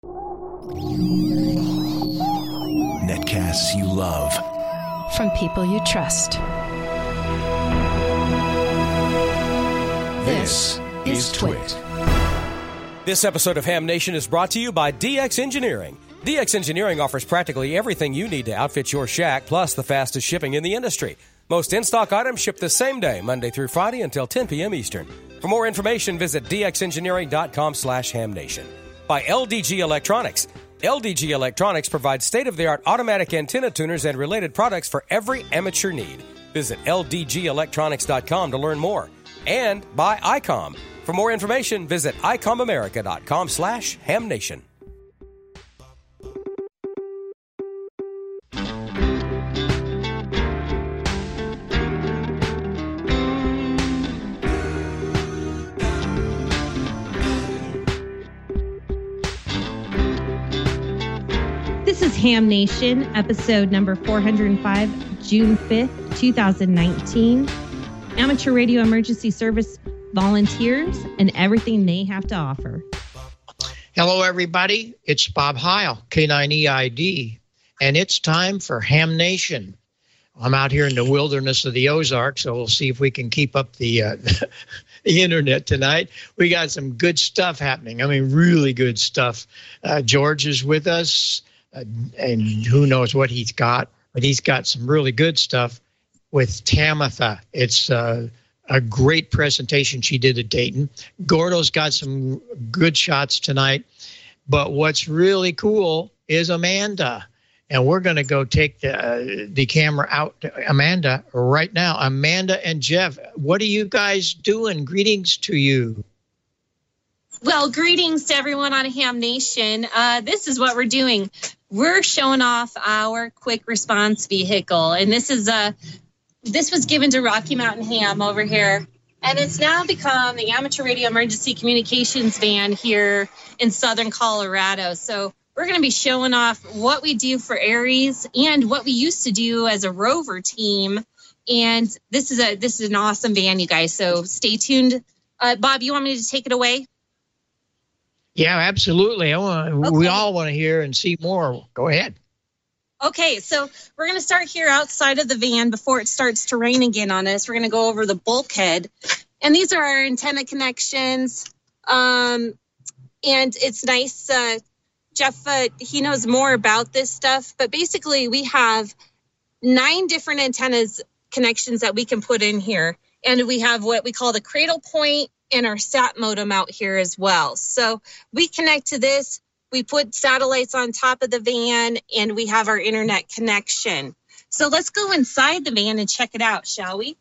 Netcasts you love. From people you trust. This is Twit. This episode of Ham Nation is brought to you by DX Engineering. DX Engineering offers practically everything you need to outfit your shack, plus the fastest shipping in the industry. Most in-stock items ship the same day, Monday through Friday until 10 p.m. Eastern. For more information, visit dxengineering.com/hamnation. By LDG Electronics. LDG Electronics provides state-of-the-art automatic antenna tuners and related products for every amateur need. Visit ldgelectronics.com to learn more. And by ICOM. For more information, visit icomamerica.com/hamnation. This is Ham Nation, episode number 405, June 5th, 2019. Amateur radio emergency service volunteers and everything they have to offer. Hello, everybody. It's Bob Heil, K9EID, and it's time for Ham Nation. I'm out here in the wilderness of the Ozarks, so we'll see if we can keep up the internet tonight. We got some good stuff happening. I mean, really good stuff. George is with us, and who knows what he's got, but he's got some really good stuff with Tamitha. It's a great presentation she did at Dayton. Gordo's got some good shots tonight, but what's really cool is Amanda. And we're going to go take the camera out to Amanda right now. Amanda and Jeff, what are you guys doing? Greetings to you. Well, greetings to everyone on Ham Nation. This is what we're doing. We're showing off our quick response vehicle, and this was given to Rocky Mountain Ham over here, and it's now become the amateur radio emergency communications van here in southern Colorado. So we're going to be showing off what we do for Aries and what we used to do as a rover team. And this is an awesome van, you guys. So stay tuned. Bob, you want me to take it away? Yeah, absolutely. We all want to hear and see more. Go ahead. Okay, so we're going to start here outside of the van before it starts to rain again on us. We're going to go over the bulkhead. And these are our antenna connections. And it's nice. Jeff, he knows more about this stuff. But basically, we have 9 different antennas connections that we can put in here. And we have what we call the cradle point and our sat modem out here as well. So we connect to this. We put satellites on top of the van, and we have our internet connection. So let's go inside the van and check it out, shall we?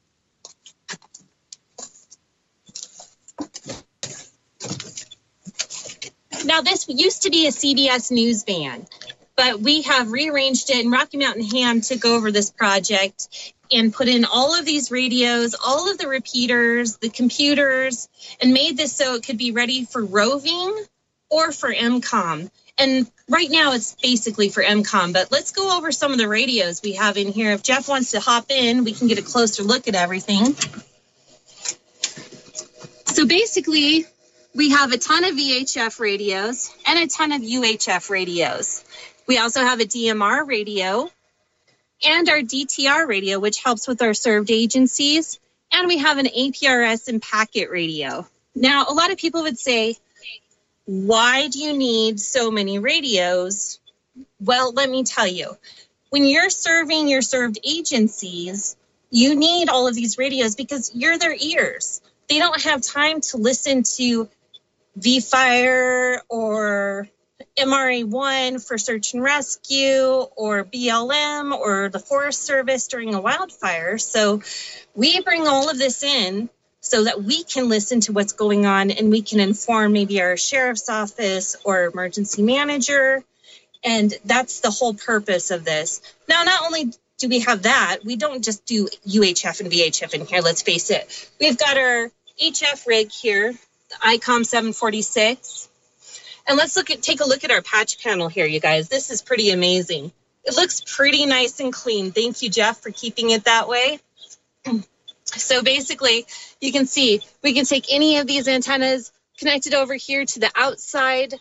Now, this used to be a CBS News van, but we have rearranged it, and Rocky Mountain Ham took over this project and put in all of these radios, all of the repeaters, the computers, and made this so it could be ready for roving or for MCOM. And right now it's basically for MCOM, but let's go over some of the radios we have in here. If Jeff wants to hop in, we can get a closer look at everything. So basically, we have a ton of VHF radios and a ton of UHF radios. We also have a DMR radio and our DTR radio, which helps with our served agencies. And we have an APRS and packet radio. Now, a lot of people would say, why do you need so many radios? Well, let me tell you. When you're serving your served agencies, you need all of these radios because you're their ears. They don't have time to listen to V-Fire or MRA1 for search and rescue or BLM or the Forest Service during a wildfire. So we bring all of this in so that we can listen to what's going on and we can inform maybe our sheriff's office or emergency manager. And that's the whole purpose of this. Now, not only do we have that, we don't just do UHF and VHF in here, let's face it. We've got our HF rig here, the ICOM 746. And let's take a look at our patch panel here, you guys. This is pretty amazing. It looks pretty nice and clean. Thank you, Jeff, for keeping it that way. So basically, you can see we can take any of these antennas, connect it over here to the outside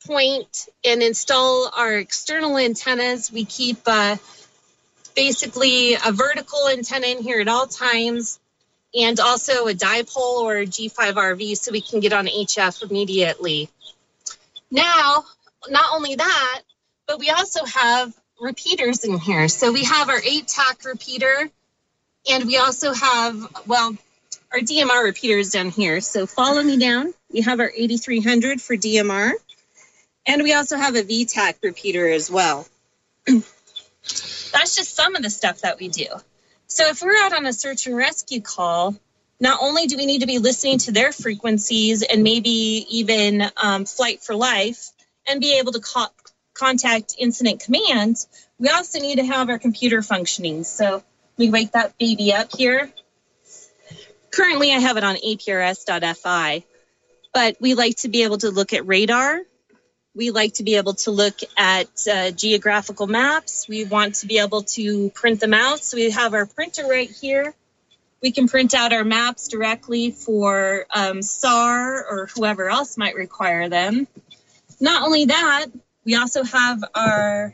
point and install our external antennas. We keep basically a vertical antenna in here at all times, and also a dipole or a G5RV so we can get on HF immediately. Now, not only that, but we also have repeaters in here. So we have our 8-tack repeater, and we also have, well, our DMR repeaters down here. So follow me down. We have our 8300 for DMR, and we also have a VTAC repeater as well. That's just some of the stuff that we do. So if we're out on a search and rescue call, not only do we need to be listening to their frequencies and maybe even Flight for Life and be able to contact incident command, we also need to have our computer functioning. So we wake that baby up here. Currently, I have it on APRS.FI, but we like to be able to look at radar. We like to be able to look at geographical maps. We want to be able to print them out. So we have our printer right here. We can print out our maps directly for SAR or whoever else might require them. Not only that, we also have our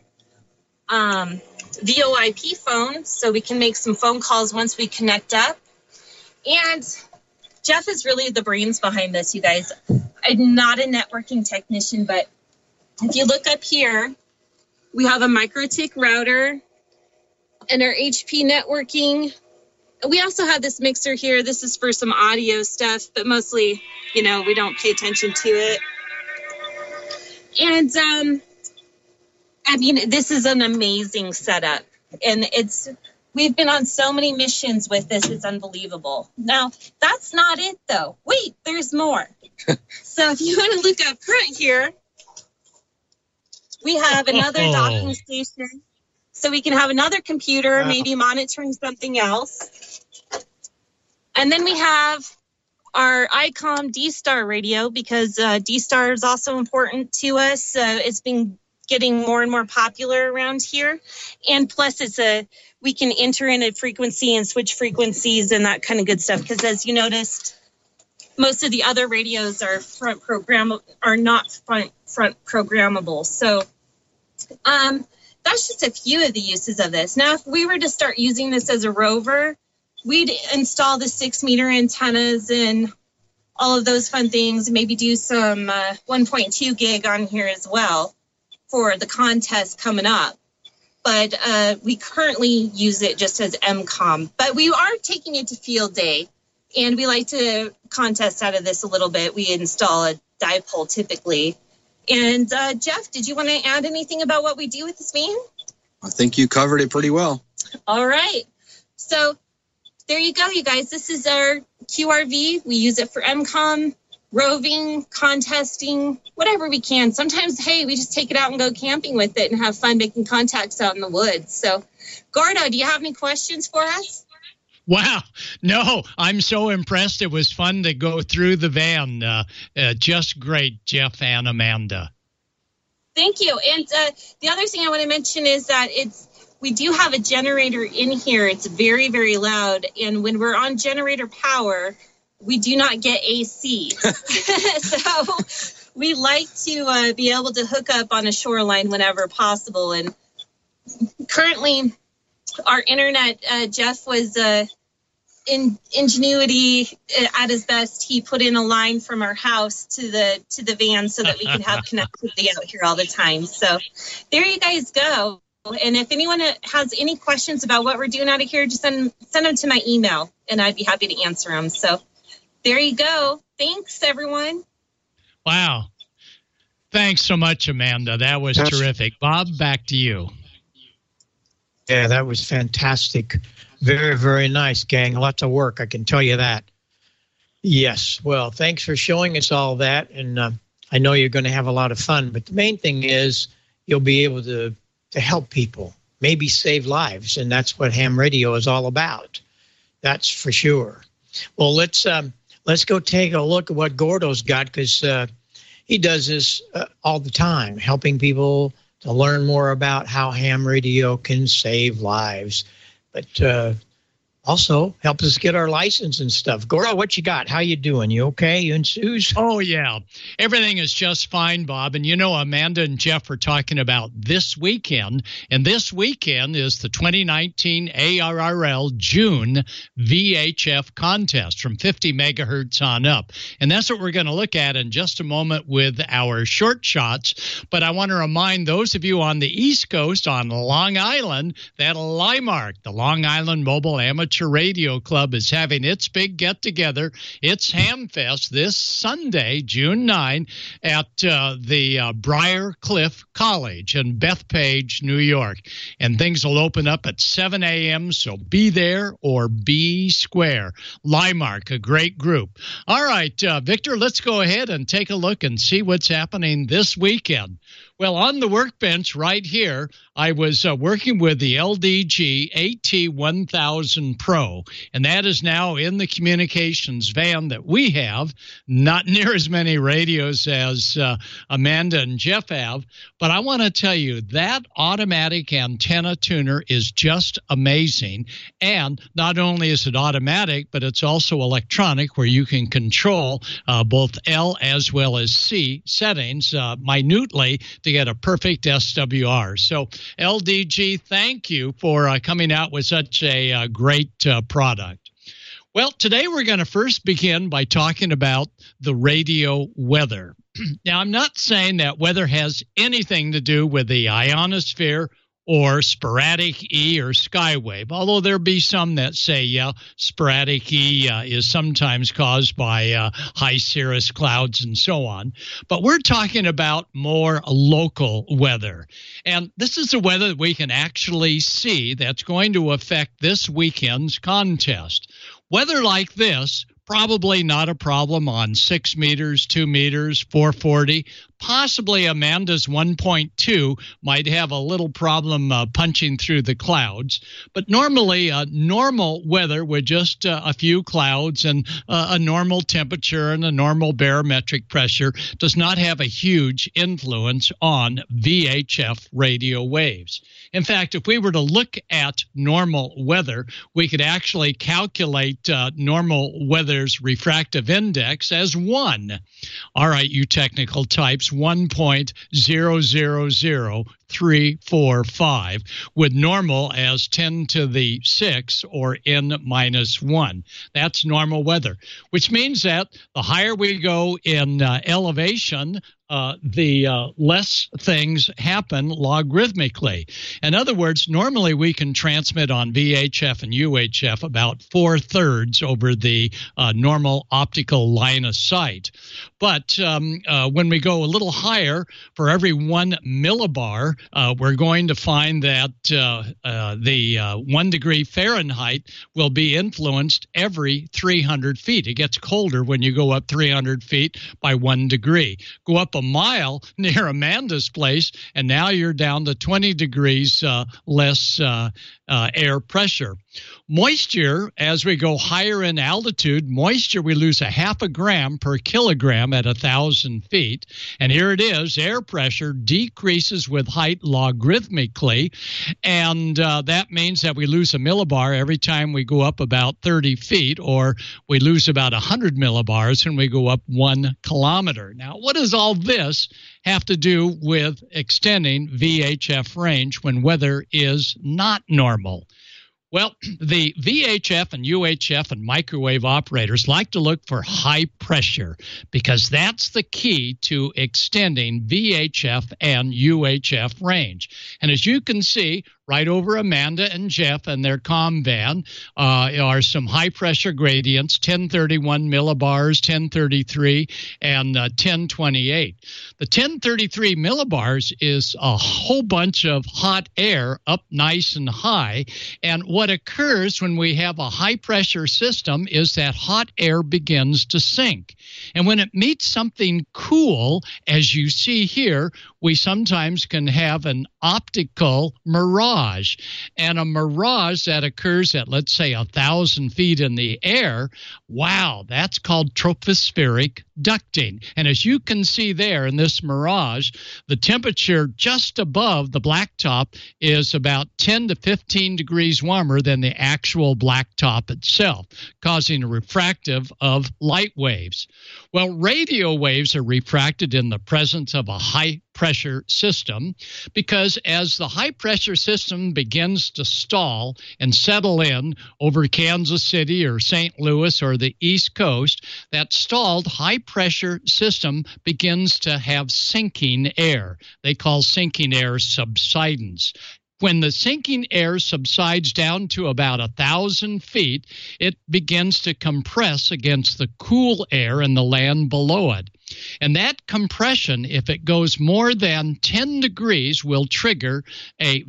VoIP phone, so we can make some phone calls once we connect up. And Jeff is really the brains behind this, you guys. I'm not a networking technician, but if you look up here, we have a MikroTik router and our HP networking. We also have this mixer here. This is for some audio stuff, but mostly, we don't pay attention to it. And, this is an amazing setup. And we've been on so many missions with this. It's unbelievable. Now, that's not it, though. Wait, there's more. So if you want to look up front here, we have another docking station. So we can have another computer, maybe monitoring something else. And then we have our ICOM D-Star radio, because D-Star is also important to us. It's been getting more and more popular around here. And plus, we can enter in a frequency and switch frequencies and that kind of good stuff. Because as you noticed, most of the other radios are not front programmable. So that's just a few of the uses of this. Now, if we were to start using this as a rover, we'd install the 6-meter antennas and all of those fun things, maybe do some 1.2 gig on here as well for the contest coming up. But we currently use it just as MCOM. But we are taking it to field day, and we like to contest out of this a little bit. We install a dipole typically. And Jeff, did you want to add anything about what we do with this van? I think you covered it pretty well. All right. So there you go, you guys. This is our QRV. We use it for MCOM, roving, contesting, whatever we can. Sometimes, hey, we just take it out and go camping with it and have fun making contacts out in the woods. So, Gordo, do you have any questions for us? Wow. No, I'm so impressed. It was fun to go through the van. Just great, Jeff and Amanda. Thank you. And the other thing I want to mention is that we do have a generator in here. It's very, very loud. And when we're on generator power, we do not get AC. So we like to be able to hook up on a shoreline whenever possible. And currently, our internet, Jeff was in ingenuity at his best. He put in a line from our house to the van so that we can have connectivity out here all the time. So there you guys go. And if anyone has any questions about what we're doing out of here, just send them to my email, and I'd be happy to answer them. So there you go. Thanks, everyone. Wow. Thanks so much, Amanda. That was terrific. Bob, back to you. Yeah, that was fantastic. Very, very nice, gang. Lots of work, I can tell you that. Yes. Well, thanks for showing us all that. And I know you're going to have a lot of fun. But the main thing is you'll be able to help people, maybe save lives. And that's what ham radio is all about. That's for sure. Well, let's go take a look at what Gordo's got, because he does this all the time, helping people to learn more about how ham radio can save lives. But also helps us get our license and stuff. Goro, what you got? How you doing? You okay? You and Suze? Oh, yeah. Everything is just fine, Bob. And you know, Amanda and Jeff are talking about this weekend. And this weekend is the 2019 ARRL June VHF contest from 50 megahertz on up. And that's what we're going to look at in just a moment with our short shots. But I want to remind those of you on the East Coast, on Long Island, that LIMARC, the Long Island Mobile Amateur Radio Club, is having its big get-together. It's Hamfest this Sunday, June 9, at the Briar Cliff College in Bethpage, New York. And things will open up at 7 a.m., so be there or be square. LIMARC, a great group. All right, Victor, let's go ahead and take a look and see what's happening this weekend. Well, on the workbench right here, I was working with the LDG AT1000 Pro, and that is now in the communications van that we have. Not near as many radios as Amanda and Jeff have, but I want to tell you that automatic antenna tuner is just amazing. And not only is it automatic, but it's also electronic, where you can control both L as well as C settings minutely to get a perfect SWR. So LDG, thank you for coming out with such a great product. Well, today we're going to first begin by talking about the radio weather. Now, I'm not saying that weather has anything to do with the ionosphere or sporadic E or skywave, although there be some that say, yeah, sporadic E is sometimes caused by high cirrus clouds and so on. But we're talking about more local weather. And this is the weather that we can actually see that's going to affect this weekend's contest. Weather like this, probably not a problem on 6 meters, 2 meters, 440. Possibly Amanda's 1.2 might have a little problem punching through the clouds. But normally, normal weather with just a few clouds and a normal temperature and a normal barometric pressure does not have a huge influence on VHF radio waves. In fact, if we were to look at normal weather, we could actually calculate normal weather's refractive index as 1. All right, you technical types, 1.000345, with normal as 10 to the 6 or n-1. That's normal weather, which means that the higher we go in elevation, the less things happen logarithmically. In other words, normally we can transmit on VHF and UHF about 4/3 over the normal optical line of sight. But when we go a little higher, for every 1 millibar, we're going to find that the 1 degree Fahrenheit will be influenced every 300 feet. It gets colder when you go up 300 feet by 1 degree. Go up a mile near Amanda's place, and now you're down to 20 degrees less air pressure. Moisture, as we go higher in altitude, moisture, we lose 0.5 gram per kilogram at 1,000 feet. And here it is, air pressure decreases with height logarithmically, and that means that we lose a millibar every time we go up about 30 feet, or we lose about 100 millibars when we go up 1 kilometer. Now, what does all this have to do with extending VHF range when weather is not normal? Well, the VHF and UHF and microwave operators like to look for high pressure because that's the key to extending VHF and UHF range. And as you can see, right over Amanda and Jeff and their comm van are some high-pressure gradients, 1031 millibars, 1033, and 1028. The 1033 millibars is a whole bunch of hot air up nice and high, and what occurs when we have a high-pressure system is that hot air begins to sink. And when it meets something cool, as you see here, we sometimes can have an optical mirage. And a mirage that occurs at, let's say, 1,000 feet in the air, wow, that's called tropospheric ducting. And as you can see there in this mirage, the temperature just above the blacktop is about 10 to 15 degrees warmer than the actual blacktop itself, causing a refractive of light waves. Well, radio waves are refracted in the presence of a high-pressure system because as the high-pressure system begins to stall and settle in over Kansas City or St. Louis or the East Coast, that stalled high-pressure system begins to have sinking air. They call sinking air subsidence. When the sinking air subsides down to about 1,000 feet, it begins to compress against the cool air in the land below it. And that compression, if it goes more than 10 degrees, will trigger a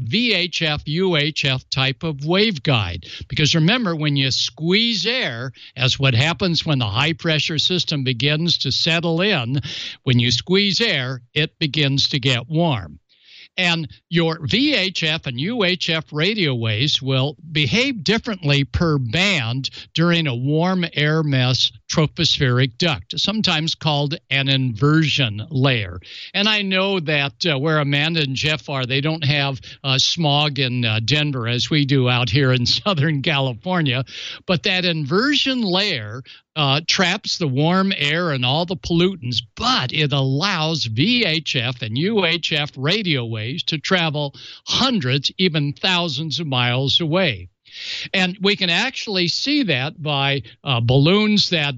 VHF-UHF type of waveguide. Because remember, when you squeeze air, as what happens when the high-pressure system begins to settle in, when you squeeze air, it begins to get warm. And your VHF and UHF radio waves will behave differently per band during a warm air mass tropospheric duct, sometimes called an inversion layer. And I know that where Amanda and Jeff are, they don't have smog in Denver as we do out here in Southern California. But that inversion layer traps the warm air and all the pollutants, but it allows VHF and UHF radio waves to travel hundreds, even thousands of miles away. And we can actually see that by balloons that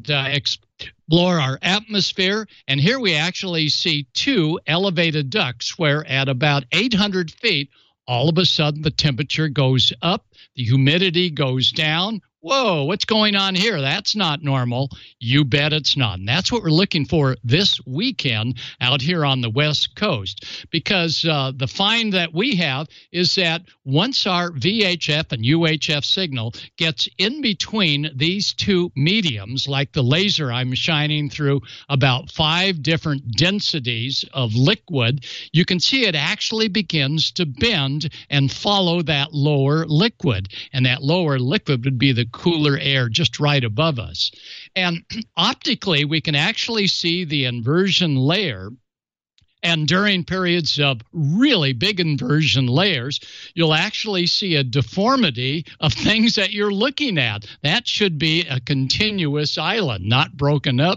explore our atmosphere. And here we actually see two elevated ducts where at about 800 feet, all of a sudden the temperature goes up, the humidity goes down. Whoa, what's going on here? That's not normal. You bet it's not. And that's what we're looking for this weekend out here on the West Coast, because the find that we have is that once our VHF and UHF signal gets in between these two mediums, like the laser I'm shining through about 5 different densities of liquid, you can see it actually begins to bend and follow that lower liquid. And that lower liquid would be the cooler air just right above us. And optically, we can actually see the inversion layer. And during periods of really big inversion layers, you'll actually see a deformity of things that you're looking at. That should be a continuous island, not broken up.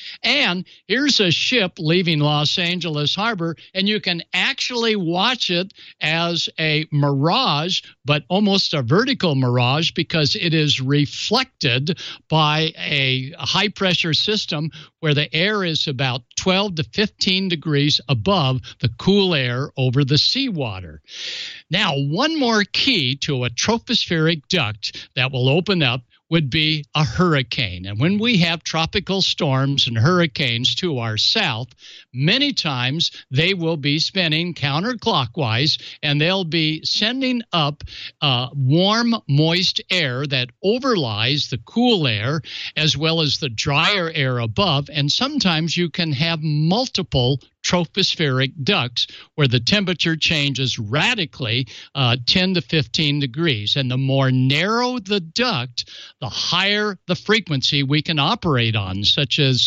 And here's a ship leaving Los Angeles Harbor, and you can actually watch it as a mirage, but almost a vertical mirage because it is reflected by a high-pressure system where the air is about 12 to 15 degrees above the cool air over the seawater. Now, one more key to a tropospheric duct that will open up would be a hurricane. And when we have tropical storms and hurricanes to our south, many times they will be spinning counterclockwise, and they'll be sending up warm, moist air that overlies the cool air as well as the drier air above. And sometimes you can have multiple tropospheric ducts where the temperature changes radically 10 to 15 degrees. And the more narrow the duct, the higher the frequency we can operate on, such as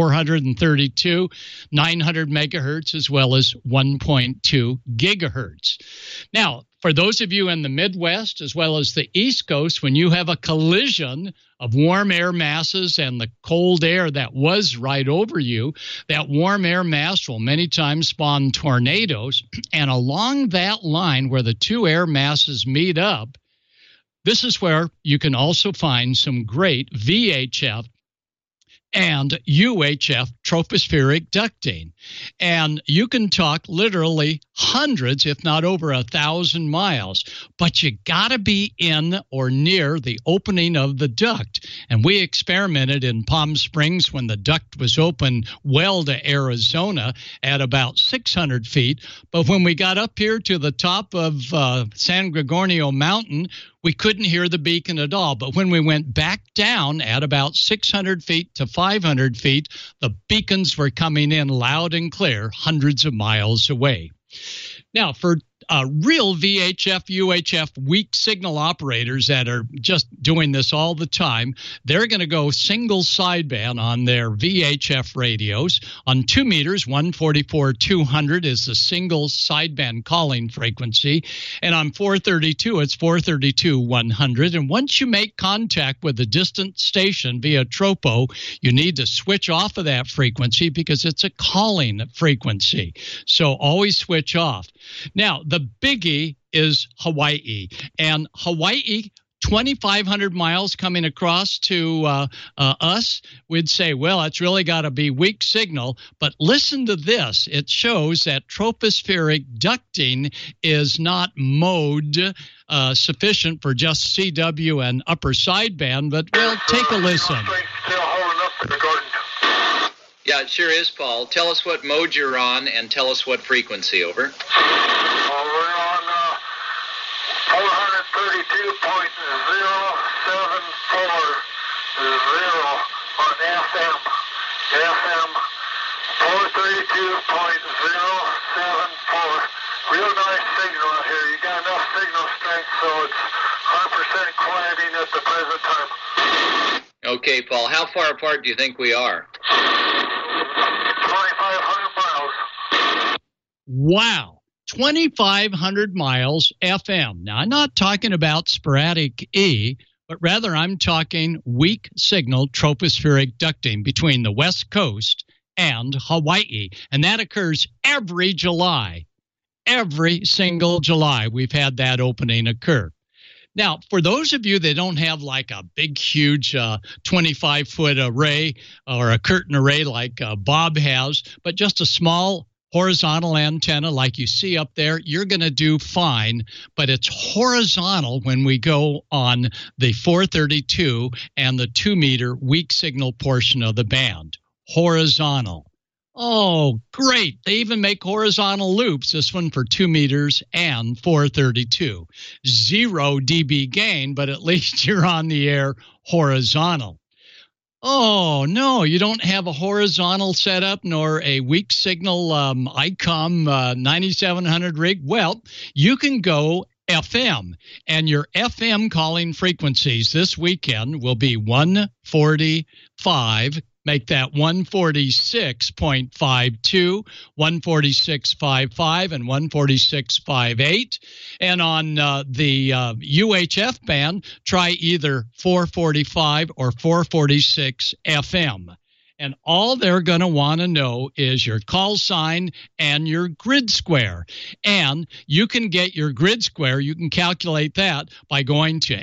432, 900 megahertz, as well as 1.2 gigahertz. Now, for those of you in the Midwest as well as the East Coast, when you have a collision of warm air masses and the cold air that was right over you, that warm air mass will many times spawn tornadoes. And along that line where the two air masses meet up, this is where you can also find some great VHF and UHF tropospheric ducting. And you can talk literally hundreds, if not over 1,000 miles, but you got to be in or near the opening of the duct. And we experimented in Palm Springs when the duct was open well to Arizona at about 600 feet. But when we got up here to the top of San Gregorio Mountain, we couldn't hear the beacon at all. But when we went back down at about 600 feet to 500 feet, the beacons were coming in loud and clear, hundreds of miles away. Now, for real VHF, UHF weak signal operators that are just doing this all the time, they're going to go single sideband on their VHF radios. On 2 meters, 144-200 is the single sideband calling frequency. And on 432, it's 432-100. And once you make contact with a distant station via tropo, you need to switch off of that frequency because it's a calling frequency. So always switch off. Now, the biggie is Hawaii. And Hawaii, 2,500 miles coming across to us, we'd say, well, it's really got to be weak signal. But listen to this. It shows that tropospheric ducting is not mode sufficient for just CW and upper sideband. But, well, take a listen. Yeah, it sure is, Paul. Tell us what mode you're on and tell us what frequency, over. We're on 432.074 on FM. FM 432.074. Real nice signal out here. You got enough signal strength so it's 100% quieting at the present time. Okay, Paul. How far apart do you think we are? 2,500 miles. Wow. 2,500 miles FM. Now, I'm not talking about sporadic E, but rather I'm talking weak signal tropospheric ducting between the West Coast and Hawaii. And that occurs every July. Every single July, we've had that opening occur. Now, for those of you that don't have like a big, huge 25-foot array or a curtain array like Bob has, but just a small horizontal antenna like you see up there, you're going to do fine. But it's horizontal when we go on the 432 and the 2-meter weak signal portion of the band. Horizontal. Oh, great. They even make horizontal loops, this one for 2 meters and 432. 0 dB gain, but at least you're on the air horizontal. Oh, no, you don't have a horizontal setup nor a weak signal ICOM 9700 rig. Well, you can go FM, and your FM calling frequencies this weekend will be 145. Make that 146.52, 146.55, and 146.58. And on the UHF band, try either 445 or 446 FM. And all they're going to want to know is your call sign and your grid square. And you can get your grid square. You can calculate that by going to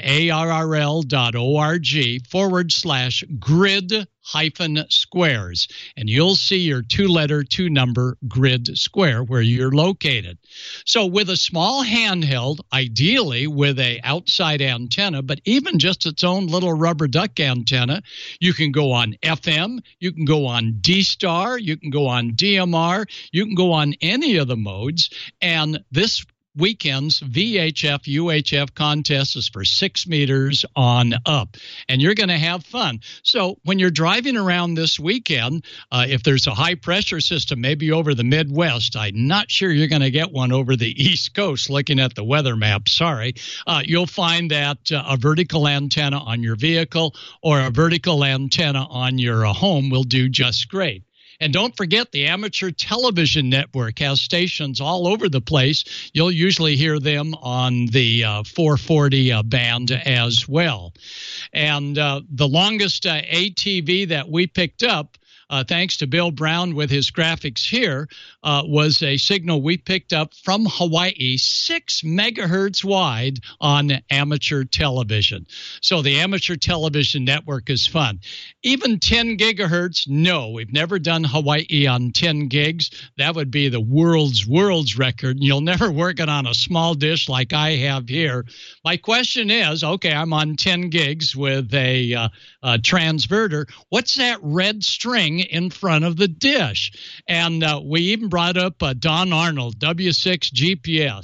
arrl.org/grid-squares. And you'll see your 2-letter, 2-number grid square where you're located. So with a small handheld, ideally with a outside antenna, but even just its own little rubber duck antenna, you can go on FM, you can go on D-Star, you can go on DMR, you can go on any of the modes. And this weekend's VHF UHF contest is for 6 meters on up, and you're going to have fun. So when you're driving around this weekend, if there's a high pressure system maybe over the Midwest, I'm not sure you're going to get one over the East Coast looking at the weather map, sorry. You'll find that a vertical antenna on your vehicle or a vertical antenna on your home will do just great. And don't forget, the Amateur Television Network has stations all over the place. You'll usually hear them on the 440 band as well. And the longest ATV that we picked up, thanks to Bill Brown with his graphics here, was a signal we picked up from Hawaii, 6 megahertz wide on amateur television. So the Amateur Television Network is fun. Even 10 gigahertz, no, we've never done Hawaii on 10 gigs. That would be the world's record. And you'll never work it on a small dish like I have here. My question is, okay, I'm on 10 gigs with a transverter. What's that red string in front of the dish? And we even brought up Don Arnold, W6 GPS.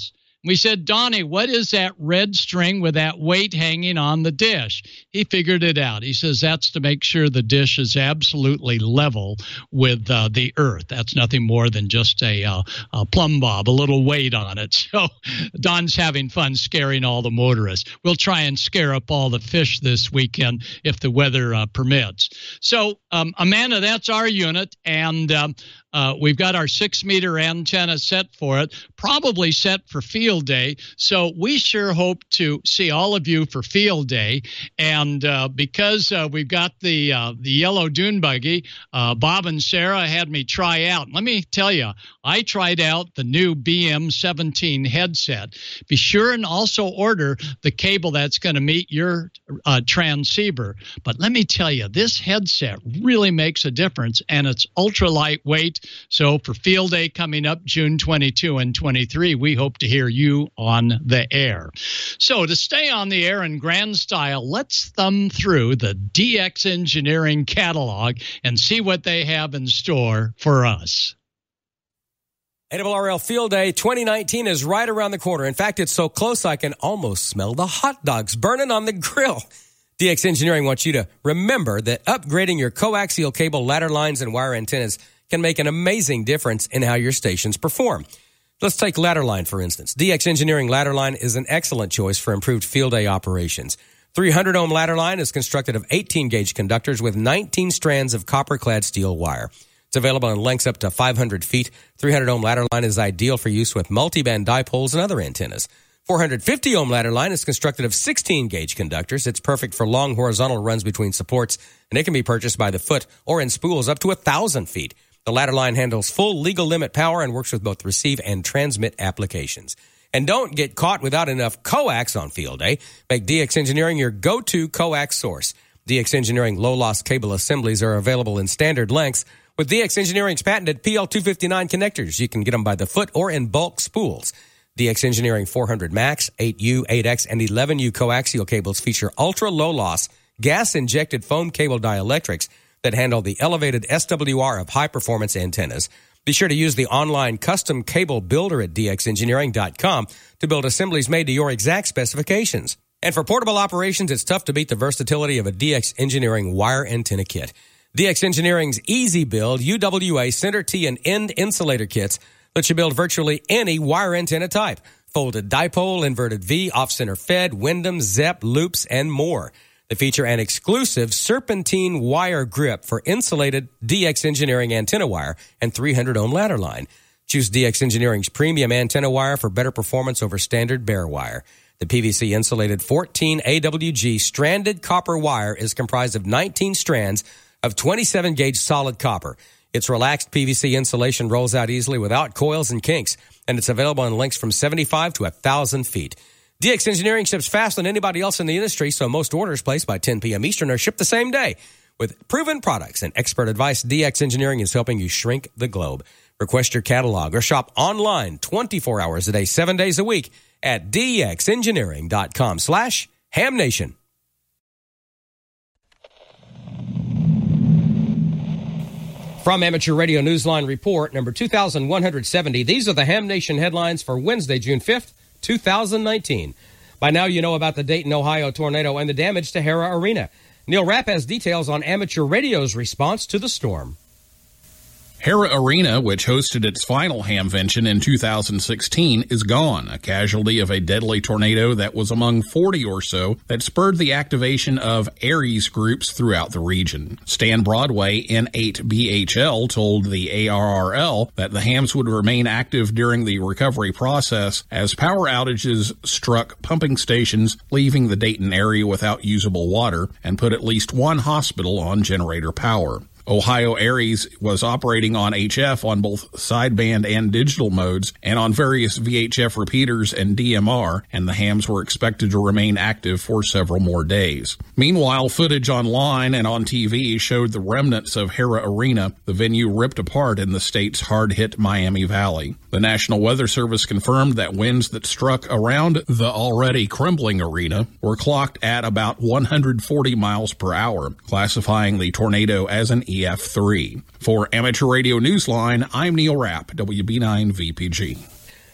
We said, Donnie, what is that red string with that weight hanging on the dish? He figured it out. He says that's to make sure the dish is absolutely level with the earth. That's nothing more than just a plumb bob, a little weight on it. So Don's having fun scaring all the motorists. We'll try and scare up all the fish this weekend if the weather permits. So, Amanda, that's our unit, and we've got our 6-meter antenna set for it, probably set for field day. So we sure hope to see all of you for field day. And because we've got the yellow dune buggy, Bob and Sarah had me try out. Let me tell you, I tried out the new BM17 headset. Be sure and also order the cable that's going to meet your transceiver. But let me tell you, this headset really makes a difference, and it's ultra lightweight. So for field day coming up June 22 and 23, we hope to hear you on the air. So to stay on the air in grand style, let's thumb through the DX Engineering catalog and see what they have in store for us. ARRL Field Day 2019 is right around the corner. In fact, it's so close I can almost smell the hot dogs burning on the grill. DX Engineering wants you to remember that upgrading your coaxial cable ladder lines and wire antennas can make an amazing difference in how your stations perform. Let's take ladder line, for instance. DX Engineering ladder line is an excellent choice for improved field day operations. 300-ohm ladder line is constructed of 18-gauge conductors with 19 strands of copper-clad steel wire. It's available in lengths up to 500 feet. 300-ohm ladder line is ideal for use with multiband dipoles and other antennas. 450-ohm ladder line is constructed of 16-gauge conductors. It's perfect for long horizontal runs between supports, and it can be purchased by the foot or in spools up to 1,000 feet. The ladder line handles full legal limit power and works with both receive and transmit applications. And don't get caught without enough coax on field day. Make DX Engineering your go-to coax source. DX Engineering low-loss cable assemblies are available in standard lengths. With DX Engineering's patented PL259 connectors, you can get them by the foot or in bulk spools. DX Engineering 400 Max, 8U, 8X, and 11U coaxial cables feature ultra-low-loss, gas-injected foam cable dielectrics that handle the elevated SWR of high-performance antennas. Be sure to use the online custom cable builder at dxengineering.com to build assemblies made to your exact specifications. And for portable operations, it's tough to beat the versatility of a DX Engineering wire antenna kit. DX Engineering's Easy Build UWA center T and end insulator kits let you build virtually any wire antenna type. Folded dipole, inverted V, off-center fed, Windham, ZEP, loops, and more. They feature an exclusive serpentine wire grip for insulated DX Engineering antenna wire and 300-ohm ladder line. Choose DX Engineering's premium antenna wire for better performance over standard bare wire. The PVC insulated 14 AWG stranded copper wire is comprised of 19 strands of 27-gauge solid copper. Its relaxed PVC insulation rolls out easily without coils and kinks, and it's available in lengths from 75 to 1,000 feet. DX Engineering ships faster than anybody else in the industry, so most orders placed by 10 p.m. Eastern are shipped the same day. With proven products and expert advice, DX Engineering is helping you shrink the globe. Request your catalog or shop online 24 hours a day, 7 days a week at dxengineering.com/HamNation. From Amateur Radio Newsline Report, number 2170, these are the Ham Nation headlines for Wednesday, June 5th, 2019. By now, you know about the Dayton, Ohio tornado and the damage to Hara Arena. Neil Rapp has details on Amateur Radio's response to the storm. Hara Arena, which hosted its final Hamvention in 2016, is gone, a casualty of a deadly tornado that was among 40 or so that spurred the activation of Ares groups throughout the region. Stan Broadway, N8BHL, told the ARRL that the hams would remain active during the recovery process as power outages struck pumping stations, leaving the Dayton area without usable water, and put at least one hospital on generator power. Ohio Aries was operating on HF on both sideband and digital modes and on various VHF repeaters and DMR, and the hams were expected to remain active for several more days. Meanwhile, footage online and on TV showed the remnants of Hara Arena, the venue ripped apart in the state's hard-hit Miami Valley. The National Weather Service confirmed that winds that struck around the already crumbling arena were clocked at about 140 miles per hour, classifying the tornado as an EF3. For Amateur Radio Newsline, I'm Neil Rapp, WB9 VPG.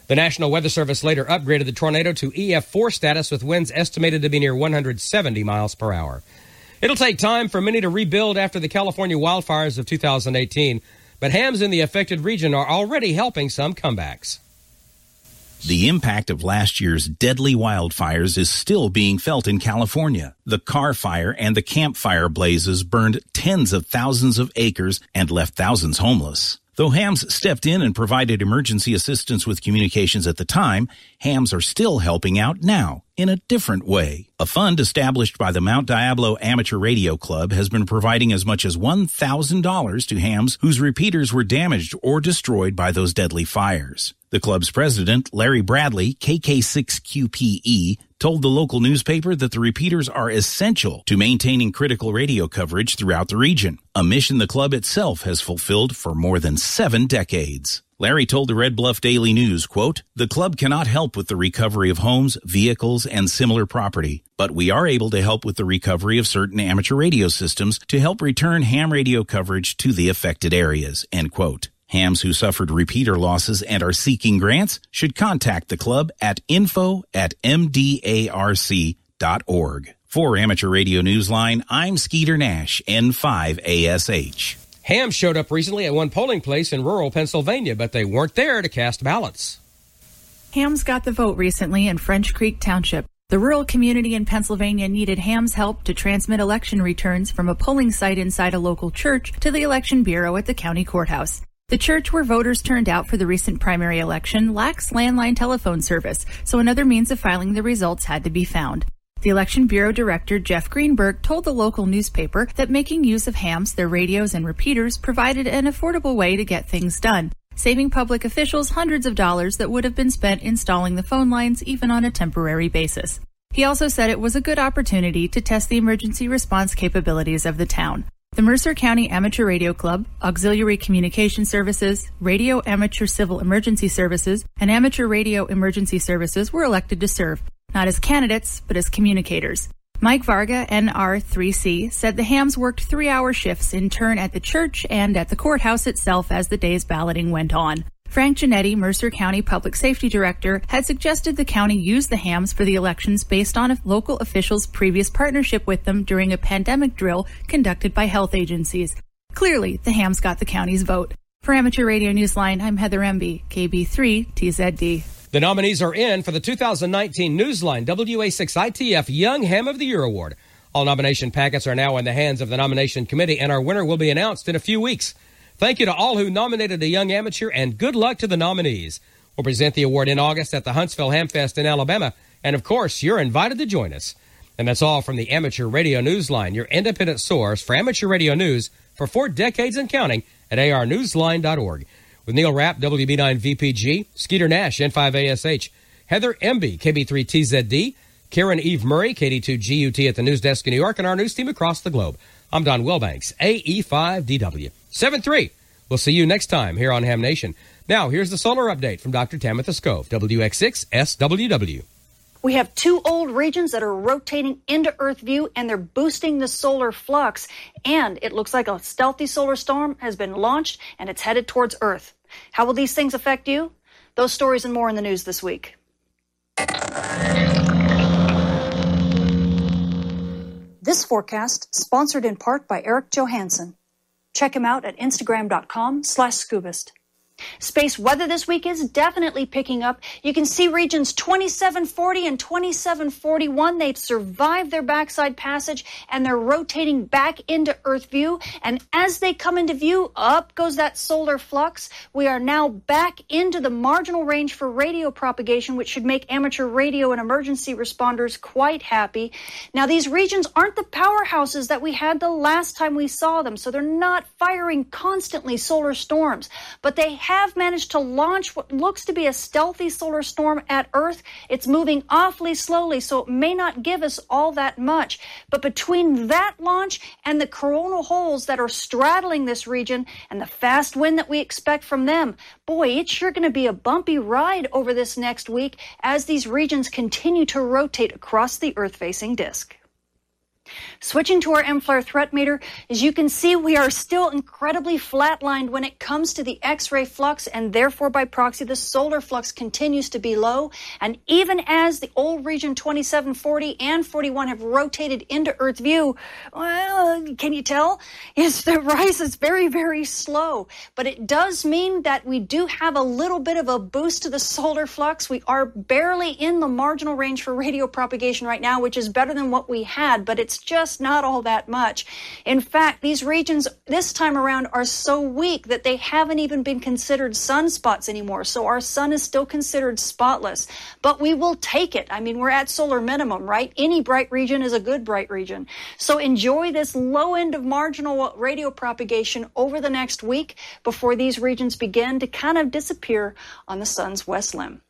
The National Weather Service later upgraded the tornado to EF4 status with winds estimated to be near 170 miles per hour. It'll take time for many to rebuild after the California wildfires of 2018, but hams in the affected region are already helping some comebacks. The impact of last year's deadly wildfires is still being felt in California. The Carr Fire and the Camp Fire blazes burned tens of thousands of acres and left thousands homeless. Though hams stepped in and provided emergency assistance with communications at the time, hams are still helping out now in a different way. A fund established by the Mount Diablo Amateur Radio Club has been providing as much as $1,000 to hams whose repeaters were damaged or destroyed by those deadly fires. The club's president, Larry Bradley, KK6QPE, told the local newspaper that the repeaters are essential to maintaining critical radio coverage throughout the region, a mission the club itself has fulfilled for more than 7 decades. Larry told the Red Bluff Daily News, quote, "The club cannot help with the recovery of homes, vehicles, and similar property, but we are able to help with the recovery of certain amateur radio systems to help return ham radio coverage to the affected areas," end quote. Hams who suffered repeater losses and are seeking grants should contact the club at info@mdarc.org. For Amateur Radio Newsline, I'm Skeeter Nash, N5ASH. Hams showed up recently at one polling place in rural Pennsylvania, but they weren't there to cast ballots. Hams got the vote recently in French Creek Township. The rural community in Pennsylvania needed Hams' help to transmit election returns from a polling site inside a local church to the election bureau at the county courthouse. The church where voters turned out for the recent primary election lacks landline telephone service, so another means of filing the results had to be found. The Election Bureau Director Jeff Greenberg told the local newspaper that making use of hams, their radios, and repeaters provided an affordable way to get things done, saving public officials hundreds of dollars that would have been spent installing the phone lines even on a temporary basis. He also said it was a good opportunity to test the emergency response capabilities of the town. The Mercer County Amateur Radio Club, Auxiliary Communication Services, Radio Amateur Civil Emergency Services, and Amateur Radio Emergency Services were elected to serve, not as candidates, but as communicators. Mike Varga, NR3C, said the hams worked 3-hour shifts in turn at the church and at the courthouse itself as the day's balloting went on. Frank Giannetti, Mercer County Public Safety Director, had suggested the county use the hams for the elections based on a local officials' previous partnership with them during a pandemic drill conducted by health agencies. Clearly, the hams got the county's vote. For Amateur Radio Newsline, I'm Heather Emby, KB3TZD. The nominees are in for the 2019 Newsline WA6ITF Young Ham of the Year Award. All nomination packets are now in the hands of the nomination committee, and our winner will be announced in a few weeks. Thank you to all who nominated a young amateur, and good luck to the nominees. We'll present the award in August at the Huntsville Hamfest in Alabama, and of course, you're invited to join us. And that's all from the Amateur Radio Newsline, your independent source for amateur radio news for 4 decades and counting at arnewsline.org. With Neil Rapp, WB9VPG, Skeeter Nash, N5ASH, Heather Emby, KB3TZD, Karen Eve Murray, KD2GUT at the news desk in New York, and our news team across the globe. I'm Don Wilbanks, AE5DW. 7-3. We'll see you next time here on Ham Nation. Now, here's the solar update from Dr. Tamitha Skov, WX6SWW. We have 2 old regions that are rotating into Earth view, and they're boosting the solar flux. And it looks like a stealthy solar storm has been launched, and it's headed towards Earth. How will these things affect you? Those stories and more in the news this week. This forecast sponsored in part by Eric Johansson. Check him out at Instagram.com/Scubist. Space weather this week is definitely picking up. You can see regions 2740 and 2741. They've survived their backside passage, and they're rotating back into Earth view. And as they come into view, up goes that solar flux. We are now back into the marginal range for radio propagation, which should make amateur radio and emergency responders quite happy. Now, these regions aren't the powerhouses that we had the last time we saw them, so they're not firing constantly solar storms, but they have managed to launch what looks to be a stealthy solar storm at Earth. It's moving awfully slowly, so it may not give us all that much. But between that launch and the coronal holes that are straddling this region and the fast wind that we expect from them, boy, it's sure going to be a bumpy ride over this next week as these regions continue to rotate across the Earth-facing disk. Switching to our M-Flare threat meter, as you can see, we are still incredibly flatlined when it comes to the X-ray flux, and therefore by proxy, the solar flux continues to be low. And even as the old region 2740 and 41 have rotated into Earth view, well, can you tell? Yes, the rise is very, very slow. But it does mean that we do have a little bit of a boost to the solar flux. We are barely in the marginal range for radio propagation right now, which is better than what we had, but it's just not all that much. In fact, these regions this time around are so weak that they haven't even been considered sunspots anymore. So our sun is still considered spotless, but we will take it. I mean, we're at solar minimum, right? Any bright region is a good bright region. So enjoy this low end of marginal radio propagation over the next week before these regions begin to kind of disappear on the sun's west limb.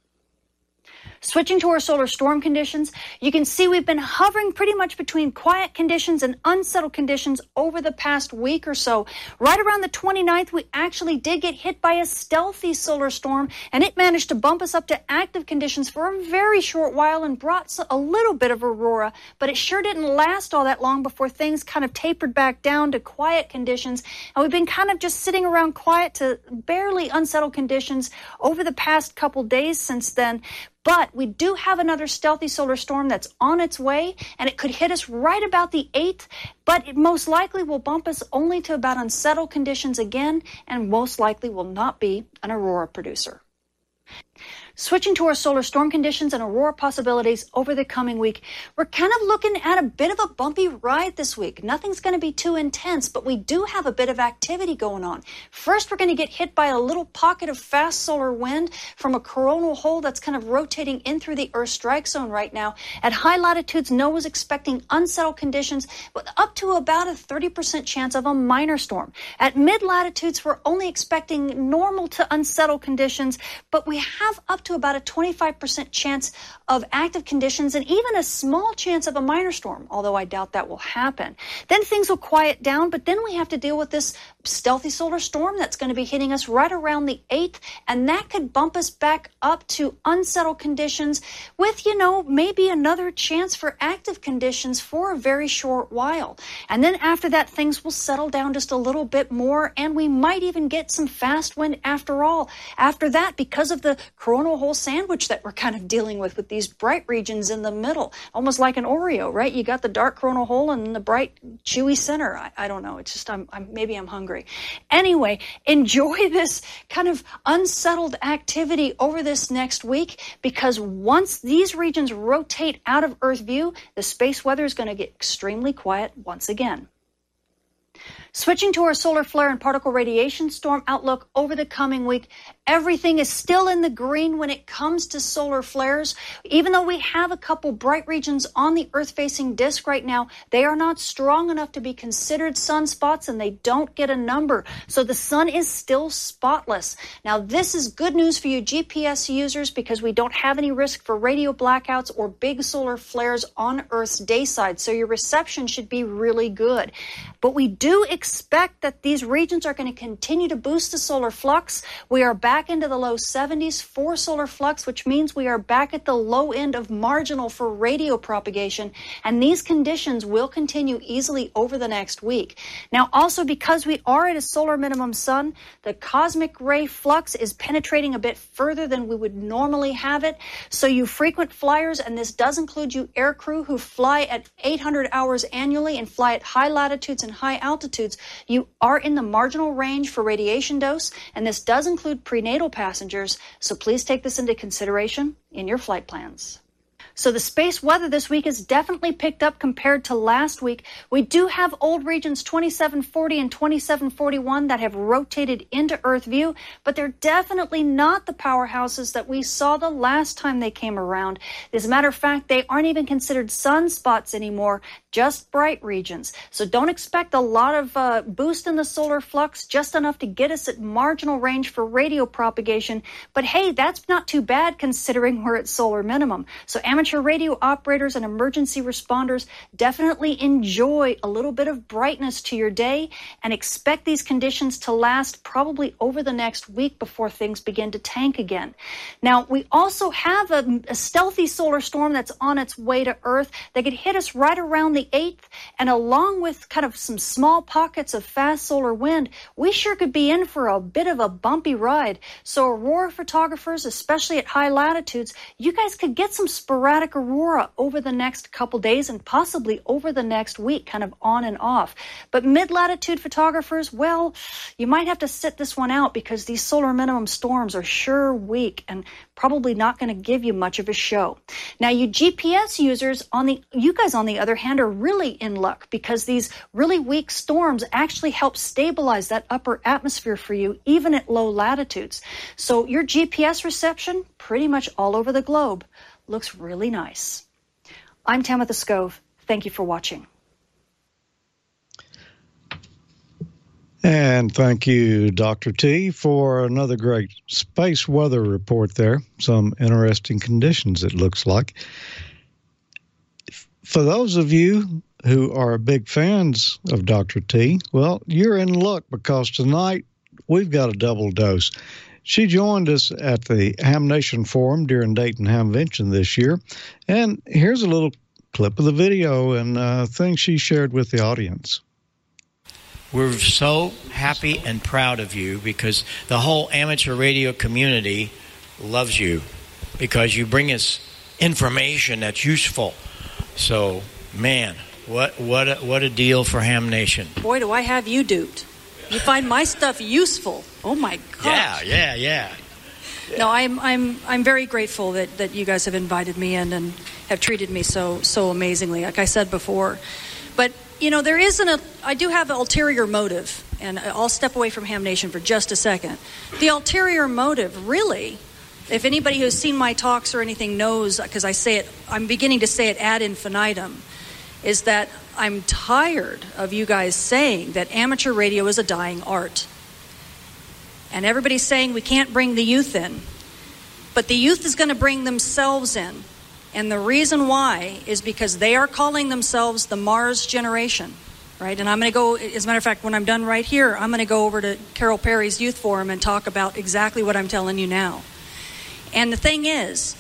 Switching to our solar storm conditions, you can see we've been hovering pretty much between quiet conditions and unsettled conditions over the past week or so. Right around the 29th, we actually did get hit by a stealthy solar storm, and it managed to bump us up to active conditions for a very short while and brought a little bit of aurora, but it sure didn't last all that long before things kind of tapered back down to quiet conditions, and we've been kind of just sitting around quiet to barely unsettled conditions over the past couple days since then. But we do have another stealthy solar storm that's on its way, and it could hit us right about the 8th, but it most likely will bump us only to about unsettled conditions again, and most likely will not be an aurora producer. Switching to our solar storm conditions and aurora possibilities over the coming week, we're kind of looking at a bit of a bumpy ride this week. Nothing's going to be too intense, but we do have a bit of activity going on. First, we're going to get hit by a little pocket of fast solar wind from a coronal hole that's kind of rotating in through the Earth strike zone right now. At high latitudes, NOAA's expecting unsettled conditions with up to about a 30% chance of a minor storm. At mid-latitudes, we're only expecting normal to unsettled conditions, but we have up to about a 25% chance of active conditions and even a small chance of a minor storm, although I doubt that will happen. Then things will quiet down, but then we have to deal with this stealthy solar storm that's going to be hitting us right around the 8th, and that could bump us back up to unsettled conditions with, maybe another chance for active conditions for a very short while. And then after that, things will settle down just a little bit more, and we might even get some fast wind after all. After that, because of the coronal hole sandwich that we're kind of dealing with these bright regions in the middle, almost like an Oreo, right? You got the dark coronal hole and the bright, chewy center. I don't know. It's just, maybe I'm hungry. Anyway, enjoy this kind of unsettled activity over this next week, because once these regions rotate out of Earth view, the space weather is going to get extremely quiet once again. Switching to our solar flare and particle radiation storm outlook over the coming week, everything is still in the green when it comes to solar flares. Even though we have a couple bright regions on the Earth-facing disk right now, they are not strong enough to be considered sunspots, and they don't get a number. So the sun is still spotless. Now, this is good news for you GPS users, because we don't have any risk for radio blackouts or big solar flares on Earth's day side. So your reception should be really good. But we do expect that these regions are going to continue to boost the solar flux. We are back into the low 70s for solar flux, which means we are back at the low end of marginal for radio propagation, and these conditions will continue easily over the next week. Now, also because we are at a solar minimum sun, the cosmic ray flux is penetrating a bit further than we would normally have it. So you frequent flyers, and this does include you aircrew who fly at 800 hours annually and fly at high latitudes and high altitudes, you are in the marginal range for radiation dose, and this does include prenatal passengers, so please take this into consideration in your flight plans. So the space weather this week has definitely picked up compared to last week. We do have old regions 2740 and 2741 that have rotated into Earth view, but they're definitely not the powerhouses that we saw the last time they came around. As a matter of fact, they aren't even considered sunspots anymore, just bright regions. So don't expect a lot of boost in the solar flux, just enough to get us at marginal range for radio propagation. But hey, that's not too bad considering we're at solar minimum. So amateur amateur radio operators and emergency responders, definitely enjoy a little bit of brightness to your day and expect these conditions to last probably over the next week before things begin to tank again. Now, we also have a stealthy solar storm that's on its way to Earth that could hit us right around the 8th, and along with kind of some small pockets of fast solar wind, we sure could be in for a bit of a bumpy ride. So aurora photographers, especially at high latitudes, you guys could get some sporadic aurora over the next couple days and possibly over the next week, kind of on and off. But mid-latitude photographers, well, you might have to sit this one out because these solar minimum storms are sure weak and probably not going to give you much of a show. Now, you GPS users, you guys on the other hand, are really in luck because these really weak storms actually help stabilize that upper atmosphere for you, even at low latitudes. So your GPS reception, pretty much all over the globe, looks really nice. I'm Tamitha Skov. Thank you for watching. And thank you, Dr. T, for another great space weather report there. Some interesting conditions, it looks like. For those of you who are big fans of Dr. T, well, you're in luck because tonight we've got a double dose. She joined us at the Ham Nation Forum during Dayton Hamvention this year. And here's a little clip of the video and things she shared with the audience. We're so happy and proud of you because the whole amateur radio community loves you because you bring us information that's useful. So, man, what a deal for Ham Nation. Boy, do I have you duped. You find my stuff useful. Oh my gosh. Yeah. No, I'm very grateful that you guys have invited me in and have treated me so amazingly, like I said before. But you know, I do have an ulterior motive, and I'll step away from Ham Nation for just a second. The ulterior motive, really, if anybody who's seen my talks or anything knows, because I'm beginning to say it ad infinitum, is that I'm tired of you guys saying that amateur radio is a dying art. And everybody's saying we can't bring the youth in. But the youth is going to bring themselves in. And the reason why is because they are calling themselves the Mars generation, right? And I'm going to go, as a matter of fact, when I'm done right here, I'm going to go over to Carol Perry's Youth Forum and talk about exactly what I'm telling you now. And the thing is,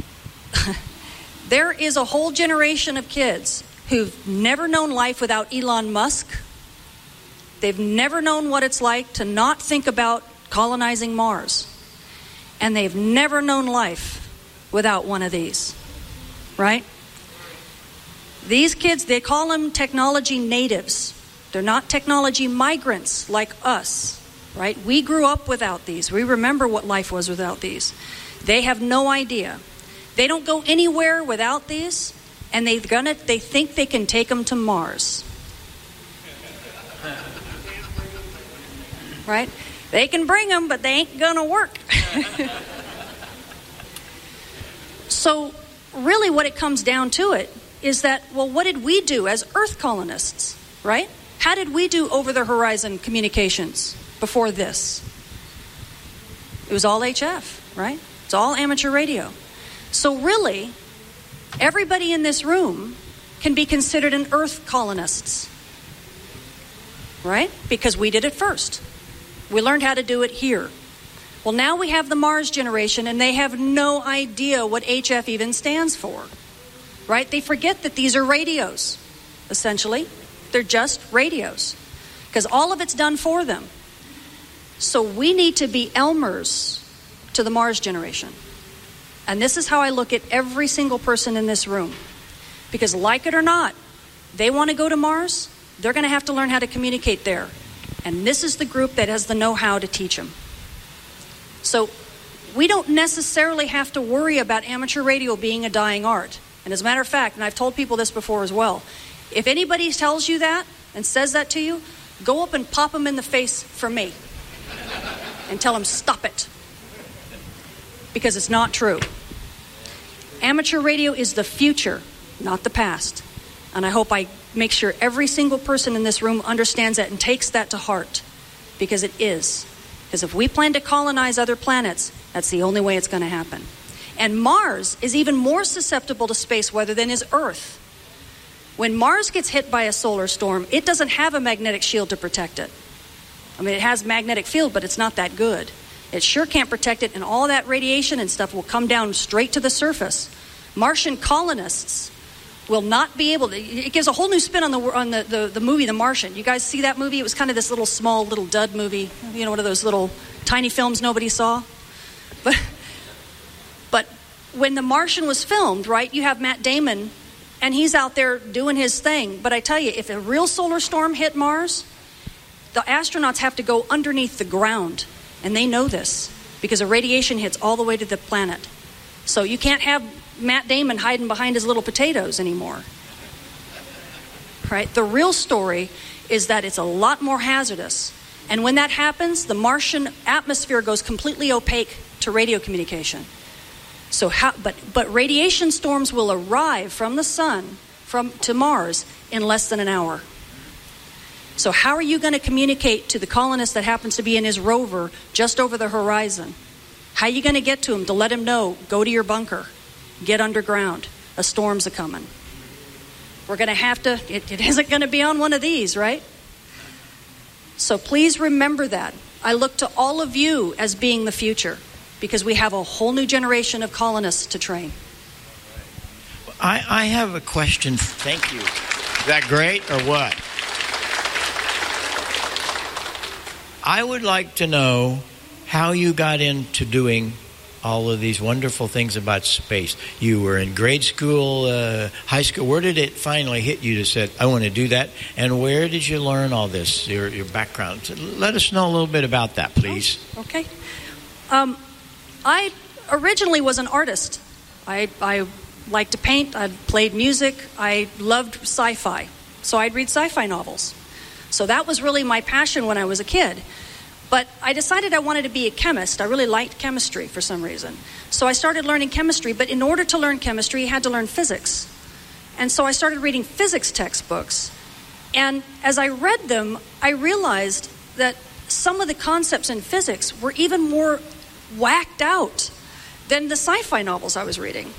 there is a whole generation of kids who've never known life without Elon Musk. They've never known what it's like to not think about colonizing Mars. And they've never known life without one of these. Right? These kids, they call them technology natives. They're not technology migrants like us, right? We grew up without these. We remember what life was without these. They have no idea. They don't go anywhere without these, and they think they can take them to Mars. Right? They can bring them, but they ain't gonna work. So really what it comes down to it is that, well, what did we do as Earth colonists, right? How did we do over-the-horizon communications before this? It was all HF, right? It's all amateur radio. So really, everybody in this room can be considered an Earth colonists, right? Because we did it first. We learned how to do it here. Well, now we have the Mars generation, and they have no idea what HF even stands for, right? They forget that these are radios, essentially. They're just radios, because all of it's done for them. So we need to be Elmers to the Mars generation. And this is how I look at every single person in this room. Because like it or not, they want to go to Mars, they're going to have to learn how to communicate there. And this is the group that has the know-how to teach them. So we don't necessarily have to worry about amateur radio being a dying art. And as a matter of fact, and I've told people this before as well, if anybody tells you that and says that to you, go up and pop them in the face for me and tell them stop it. Because it's not true. Amateur radio is the future, not the past. And I hope I make sure every single person in this room understands that and takes that to heart. Because it is. Because if we plan to colonize other planets, that's the only way it's going to happen. And Mars is even more susceptible to space weather than is Earth. When Mars gets hit by a solar storm, it doesn't have a magnetic shield to protect it. I mean, it has magnetic field, but it's not that good. It sure can't protect it, and all that radiation and stuff will come down straight to the surface. Martian colonists will not be able to. It gives a whole new spin on the movie The Martian. You guys see that movie? It was kind of this little small little dud movie. You know, one of those little tiny films nobody saw. But when The Martian was filmed, right, you have Matt Damon, and he's out there doing his thing. But I tell you, if a real solar storm hit Mars, the astronauts have to go underneath the ground. And they know this because the radiation hits all the way to the planet. So you can't have Matt Damon hiding behind his little potatoes anymore. Right? The real story is that it's a lot more hazardous. And when that happens, the Martian atmosphere goes completely opaque to radio communication. So but radiation storms will arrive from the sun to Mars in less than an hour. So how are you going to communicate to the colonist that happens to be in his rover just over the horizon? How are you going to get to him to let him know, go to your bunker, get underground, a storm's a-coming? We're going to have to, it isn't going to be on one of these, right? So please remember that. I look to all of you as being the future because we have a whole new generation of colonists to train. I have a question. Thank you. Is that great or what? I would like to know how you got into doing all of these wonderful things about space. You were in grade school, high school. Where did it finally hit you to say, I want to do that? And where did you learn all this, your background? So let us know a little bit about that, please. Okay. I originally was an artist. I liked to paint. I played music. I loved sci-fi. So I'd read sci-fi novels. So that was really my passion when I was a kid. But I decided I wanted to be a chemist. I really liked chemistry for some reason. So I started learning chemistry, but in order to learn chemistry, you had to learn physics. And so I started reading physics textbooks. And as I read them, I realized that some of the concepts in physics were even more whacked out than the sci-fi novels I was reading.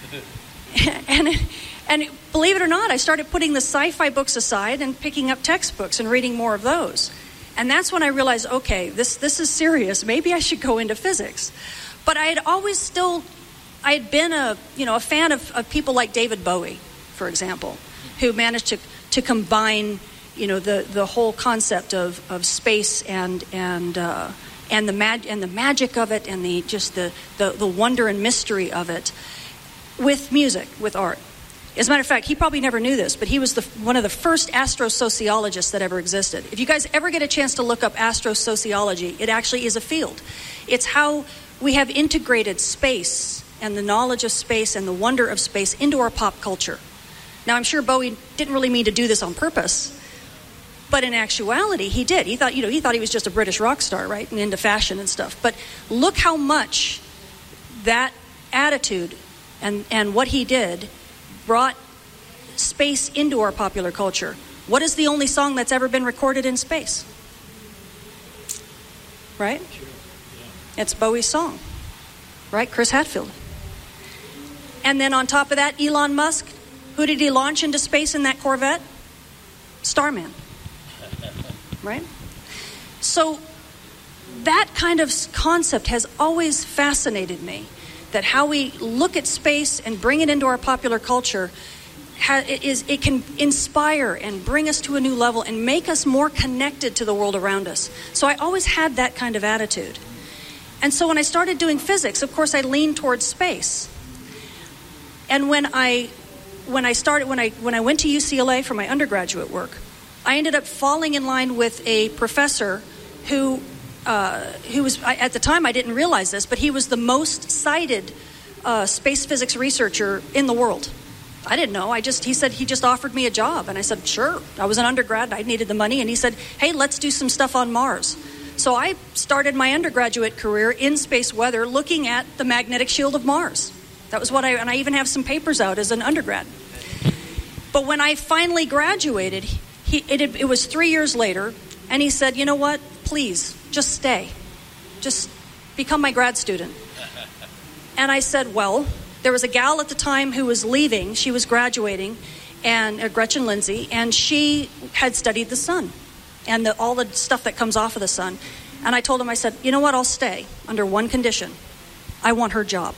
And believe it or not, I started putting the sci-fi books aside and picking up textbooks and reading more of those. And that's when I realized, okay, this is serious. Maybe I should go into physics. But I had been a fan of people like David Bowie, for example, who managed to combine, the whole concept of space and the magic of it and the wonder and mystery of it with music, with art. As a matter of fact, he probably never knew this, but he was one of the first astrosociologists that ever existed. If you guys ever get a chance to look up astrosociology, it actually is a field. It's how we have integrated space and the knowledge of space and the wonder of space into our pop culture. Now, I'm sure Bowie didn't really mean to do this on purpose, but in actuality, he did. He thought he was just a British rock star, right, and into fashion and stuff. But look how much that attitude and what he did brought space into our popular culture. What is the only song that's ever been recorded in space? Right? It's Bowie's song. Right? Chris Hadfield. And then on top of that, Elon Musk, who did he launch into space in that Corvette? Starman. Right? So that kind of concept has always fascinated me. That how we look at space and bring it into our popular culture, it can inspire and bring us to a new level and make us more connected to the world around us. So I always had that kind of attitude. And so when I started doing physics, of course, I leaned towards space. And when I went to UCLA for my undergraduate work, I ended up falling in line with a professor who was, at the time I didn't realize this, but he was the most cited space physics researcher in the world. I didn't know. He said he just offered me a job. And I said, sure. I was an undergrad. I needed the money. And he said, hey, let's do some stuff on Mars. So I started my undergraduate career in space weather looking at the magnetic shield of Mars. That was and I even have some papers out as an undergrad. But when I finally graduated, it was 3 years later, and he said, you know what? Please, just stay. Just become my grad student. And I said, well, there was a gal at the time who was leaving. She was graduating, and Gretchen Lindsay, and she had studied the sun and all the stuff that comes off of the sun. And I told him, I said, you know what, I'll stay under one condition. I want her job.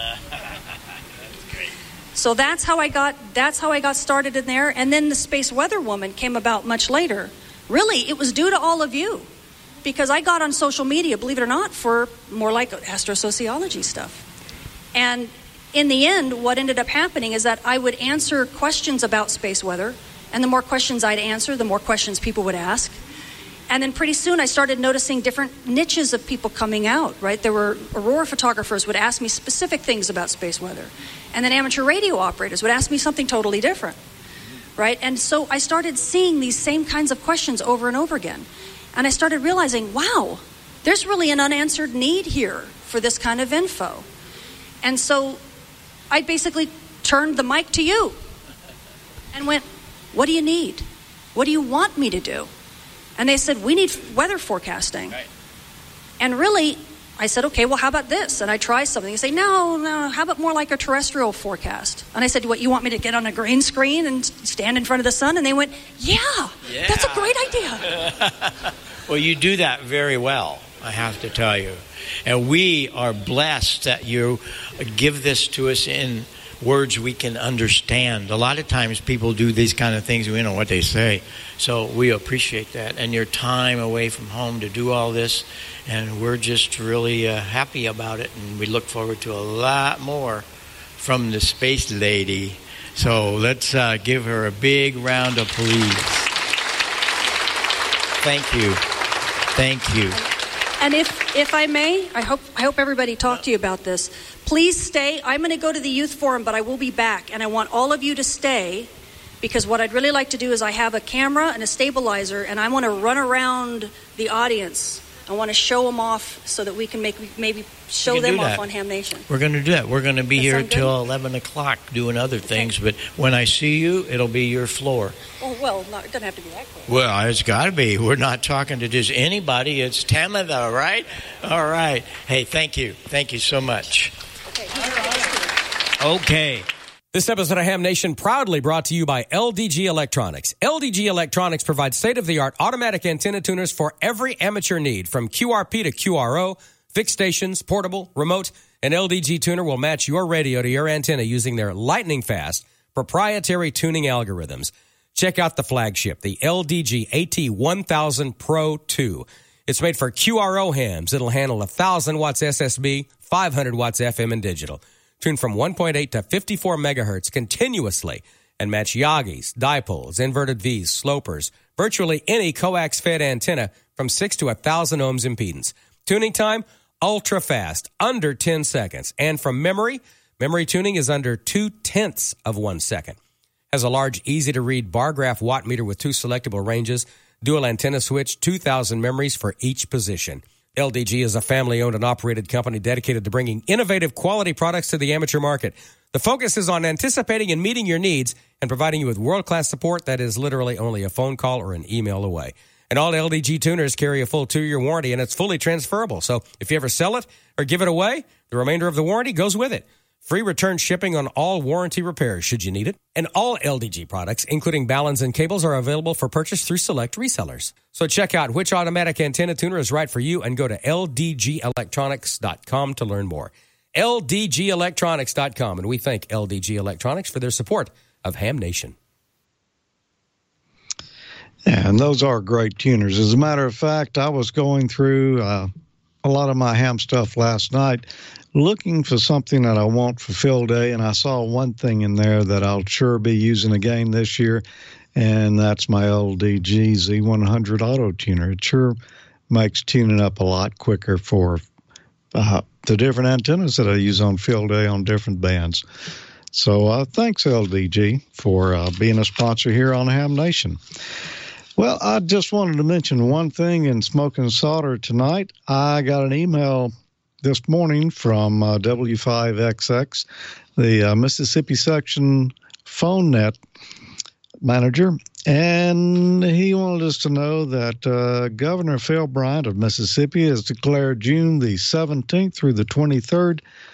So that's how I got started in there. And then the Space Weather Woman came about much later. Really, it was due to all of you, because I got on social media, believe it or not, for more like astrosociology stuff. And in the end, what ended up happening is that I would answer questions about space weather, and the more questions I'd answer, the more questions people would ask. And then pretty soon I started noticing different niches of people coming out, right? There were aurora photographers would ask me specific things about space weather. And then amateur radio operators would ask me something totally different, right? And so I started seeing these same kinds of questions over and over again. And I started realizing, wow, there's really an unanswered need here for this kind of info. And so I basically turned the mic to you and went, what do you need? What do you want me to do? And they said, we need weather forecasting. Right. And really, I said, okay, well, how about this? And I tried something. They say, no, how about more like a terrestrial forecast? And I said, what, you want me to get on a green screen and stand in front of the sun? And they went, yeah. That's a great idea. Well, you do that very well, I have to tell you. And we are blessed that you give this to us in words we can understand. A lot of times people do these kind of things, we know what they say. So we appreciate that. And your time away from home to do all this. And we're just really happy about it. And we look forward to a lot more from the Space Lady. So let's give her a big round of applause. Thank you. Thank you. And if I may, I hope everybody talked to you about this. Please stay. I'm going to go to the youth forum, but I will be back. And I want all of you to stay, because what I'd really like to do is I have a camera and a stabilizer, and I want to run around the audience. I want to show them off so that we can maybe show them off on Ham Nation. We're going to do that. We're going to be here till 11 o'clock doing other things, but when I see you, it'll be your floor. Oh, well, it doesn't have to be that quick. Well, it's got to be. We're not talking to just anybody. It's Tamitha, right? All right. Hey, thank you. Thank you so much. Okay. This episode of Ham Nation proudly brought to you by LDG Electronics. LDG Electronics provides state-of-the-art automatic antenna tuners for every amateur need, from QRP to QRO, fixed stations, portable, remote. An LDG tuner will match your radio to your antenna using their lightning-fast proprietary tuning algorithms. Check out the flagship, the LDG AT1000 Pro 2. It's made for QRO hams. It'll handle 1,000 watts SSB, 500 watts FM and digital. Tuned from 1.8 to 54 megahertz continuously, and match Yagis, dipoles, inverted Vs, slopers, virtually any coax-fed antenna from 6 to 1,000 ohms impedance. Tuning time, ultra fast, under 10 seconds. And from memory tuning is under 0.2 of 1 second. Has a large, easy-to-read bar graph watt meter with 2 selectable ranges, dual antenna switch, 2,000 memories for each position. LDG is a family-owned and operated company dedicated to bringing innovative quality products to the amateur market. The focus is on anticipating and meeting your needs and providing you with world-class support that is literally only a phone call or an email away. And all LDG tuners carry a full 2-year warranty, and it's fully transferable. So if you ever sell it or give it away, the remainder of the warranty goes with it. Free return shipping on all warranty repairs should you need it. And all LDG products, including balance and cables, are available for purchase through select resellers. So check out which automatic antenna tuner is right for you and go to ldgelectronics.com to learn more. ldgelectronics.com. And we thank LDG Electronics for their support of Ham Nation. Yeah, and those are great tuners. As a matter of fact, I was going through a lot of my ham stuff last night, looking for something that I want for field day, and I saw one thing in there that I'll sure be using again this year, and that's my LDG Z100 auto tuner. It sure makes tuning up a lot quicker for the different antennas that I use on field day on different bands. So thanks, LDG, for being a sponsor here on Ham Nation. Well, I just wanted to mention one thing in Smoking Solder tonight. I got an email this morning from W5XX, the Mississippi section phone net manager, and he wanted us to know that Governor Phil Bryant of Mississippi has declared June the 17th through the 23rd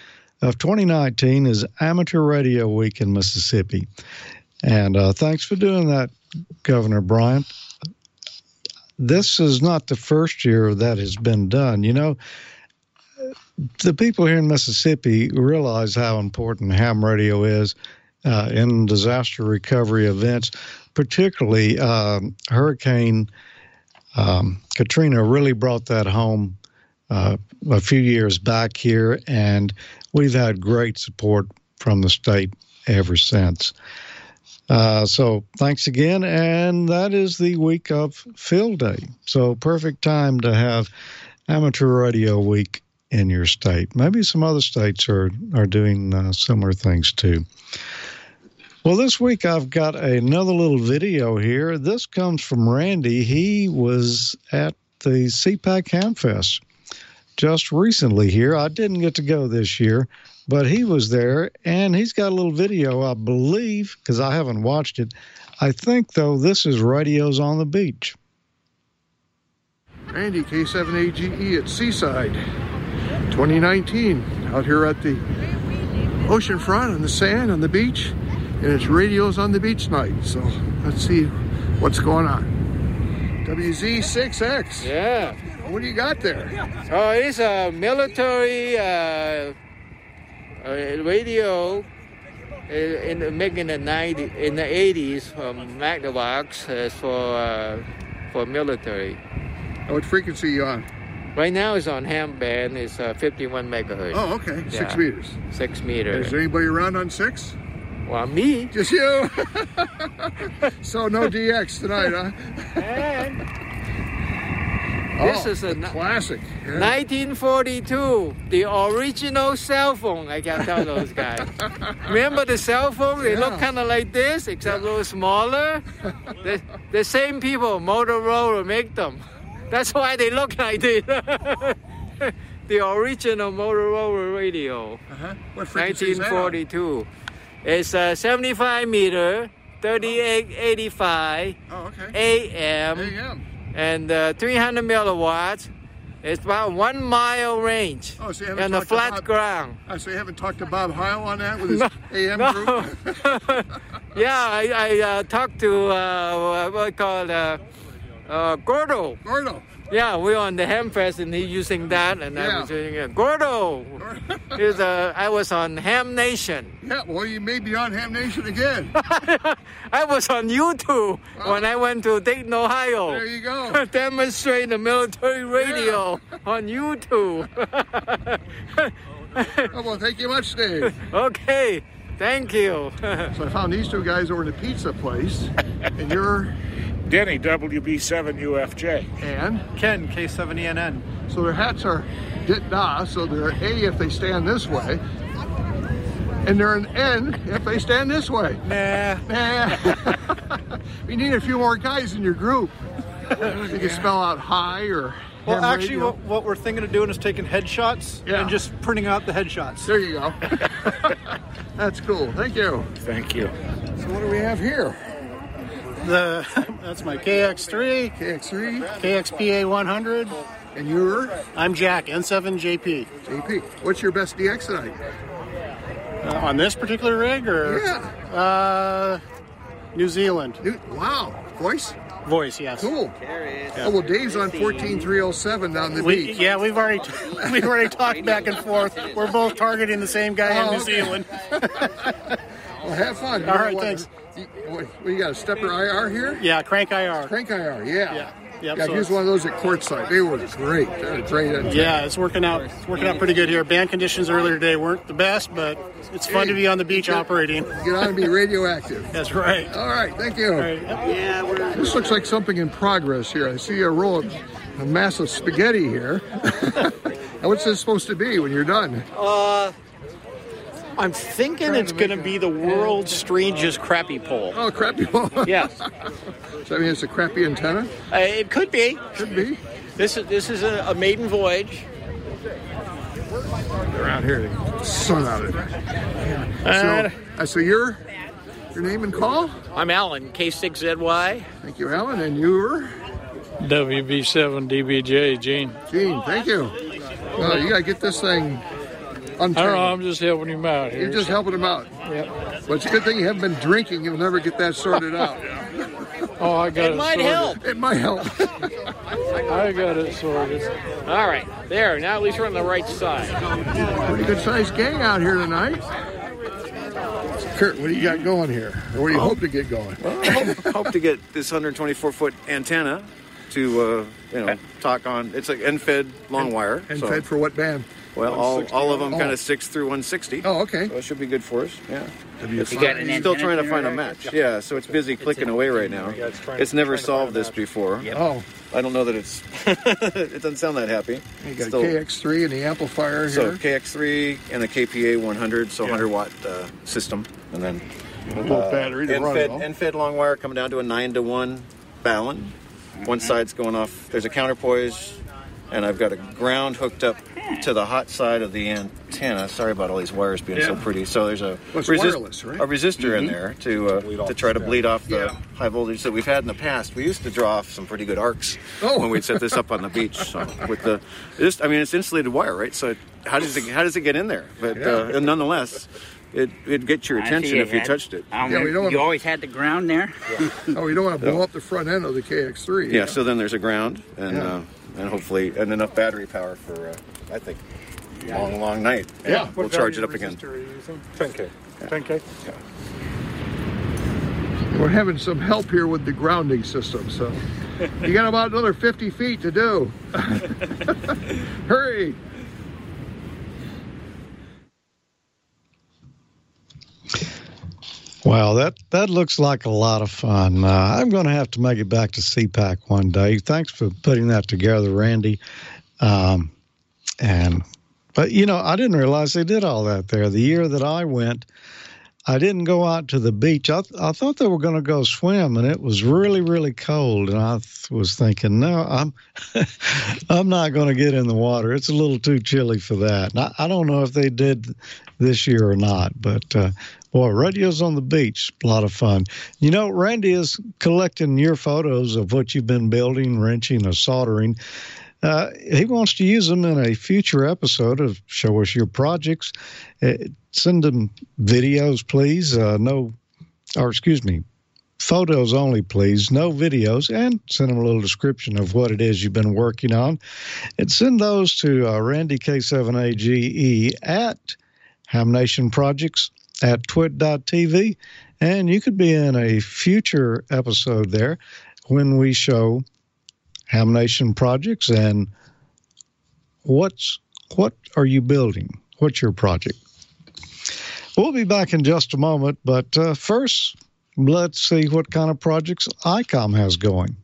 of 2019 is Amateur Radio Week in Mississippi. And thanks for doing that, Governor Bryant. This is not the first year that has been done. You know, the people here in Mississippi realize how important ham radio is in disaster recovery events, particularly Hurricane Katrina really brought that home a few years back here, and we've had great support from the state ever since. So thanks again, and that is the week of Field Day. So perfect time to have Amateur Radio Week in your state. Maybe some other states are doing similar things too. Well, this week I've got another little video here. This comes from Randy. He was at the CPAC Hamfest just recently here. I didn't get to go this year, but he was there, and he's got a little video, I believe, because I haven't watched it. I think, though, this is Radios on the Beach. Randy, K7AGE at Seaside, 2019, out here at the ocean front on the sand on the beach, and it's Radios on the Beach night. So let's see what's going on. WZ6X. Yeah. What do you got there? Oh, it's a military radio making in the 80s from Magnavox for military. What frequency are you on? Right now it's on ham band. It's 51 megahertz. Oh, okay. Yeah. 6 meters. 6 meters. Is there anybody around on 6? Well, me. Just you. So no DX tonight, huh? And this is a classic. Yeah. 1942, the original cell phone. I can tell those guys. Remember the cell phone? They look kind of like this, except a little smaller. The same people, Motorola, make them. That's why they look like this. The original Motorola radio. What frequency is that on? 1942. It's 75 meter, 3885 AM. And 300 milliwatts. It's about 1 mile range. Oh, so you and a flat ground. So you haven't talked to Bob Heil on that with his AM group? Yeah, I talked to what we call Gordo. Gordo. Yeah, we were on the Hamfest and he's using that, and I was using it. Gordo. I was on Ham Nation. Yeah, well, you may be on Ham Nation again. I was on YouTube when I went to Dayton, Ohio. There you go. Demonstrating the military radio on YouTube. Well, thank you much, Dave. Okay, thank you. So I found these two guys over in the pizza place, and you're... Denny, WB7UFJ. And? Ken, K7ENN. So their hats are DIT-DA, so they're A if they stand this way, and they're an N if they stand this way. Nah. We need a few more guys in your group. You can spell out hi or... Well, actually, what we're thinking of doing is taking headshots and just printing out the headshots. There you go. That's cool. Thank you. Thank you. So what do we have here? That's my KX3. KXPA 100. And you're? I'm Jack, N7JP. JP. What's your best DX tonight? On this particular rig, or? Yeah. New Zealand. Wow. Voice? Voice, yes. Cool. Oh, well, Dave's on 14307 down the beach. Yeah, we've already talked back and forth. We're both targeting the same guy in New Zealand. Well, have fun. All right, thanks. What, you got a stepper IR here? Yeah, crank IR. Crank IR, yeah. Yep, I used one of those at Courtside. They were great. They were great. Yeah, it's working out. It's working out pretty good here. Band conditions earlier today weren't the best, but it's fun to be on the beach operating. Get on and be radioactive. That's right. All right, thank you. All right. Yep. This looks like something in progress here. I see a roll of a massive spaghetti here. What's this supposed to be when you're done? I'm thinking it's going to be the world's strangest crappie pole. Oh, crappie pole. Yes. So I mean, it's a crappy antenna? It could be. Could be. This is a maiden voyage. Around here, the sun out of it. So your name and call? I'm Alan, K6ZY. Thank you, Alan. And you're? WB7DBJ, Gene. Gene, thank you. Well, you got to get this thing untangle. I don't know, I'm just helping him out here. You're just helping him out. Yep. But it's a good thing you haven't been drinking. You'll never get that sorted out. Oh, I got it. It might help. It might help. I got it sorted. All right, there. Now at least we're on the right side. Pretty good sized gang out here tonight. Kurt, what do you got going here? Or what do you hope to get going? Well, hope to get this 124-foot antenna to, talk on. It's like end-fed long wire. End-fed for what band? Well, all of them kind of 6 through 160. Oh, okay. So it should be good for us. Yeah. Still trying to find a match. Yeah, so it's busy clicking away right now. It's never solved this before. Oh. I don't know that it's... it doesn't sound that happy. You got a KX3 and the amplifier here. So KX3 and a KPA 100, so 100-watt system. And then... a little battery to run it all. End-fed long wire coming down to a 9-to-1 Ballon. One side's going off. There's a counterpoise, and I've got a ground hooked up to the hot side of the antenna. Sorry about all these wires being so pretty. So there's a wireless, right? A resistor in there to try to bleed off the high voltage that we've had in the past. We used to draw off some pretty good arcs when we'd set this up on the beach. So with it's insulated wire, right? So how does it get in there? But nonetheless. It'd get your attention if you touched it. You always had the ground there? Oh, you don't want to blow up the front end of the KX3. Yeah, so then there's a ground and hopefully enough battery power for, I think, long night. Yeah. We'll charge it up again. 10K. 10K? Yeah. We're having some help here with the grounding system, so you got about another 50 feet to do. Hurry! Wow, that looks like a lot of fun. I'm going to have to make it back to CPAC one day. Thanks for putting that together, Randy. But I didn't realize they did all that there. The year that I went, I didn't go out to the beach. I thought they were going to go swim, and it was really, really cold. And I was thinking, no, I'm not going to get in the water. It's a little too chilly for that. And I don't know if they did this year or not, but boy, Radio's on the Beach, a lot of fun. Randy is collecting your photos of what you've been building, wrenching, or soldering. He wants to use them in a future episode of Show Us Your Projects. Send him videos, please. Photos only, please. No videos. And send him a little description of what it is you've been working on. And send those to Randy K7AGE at Ham Nation Projects at twit.tv. And you could be in a future episode there when we show Ham Nation Projects and what are you building? What's your project? We'll be back in just a moment, but first, let's see what kind of projects ICOM has going.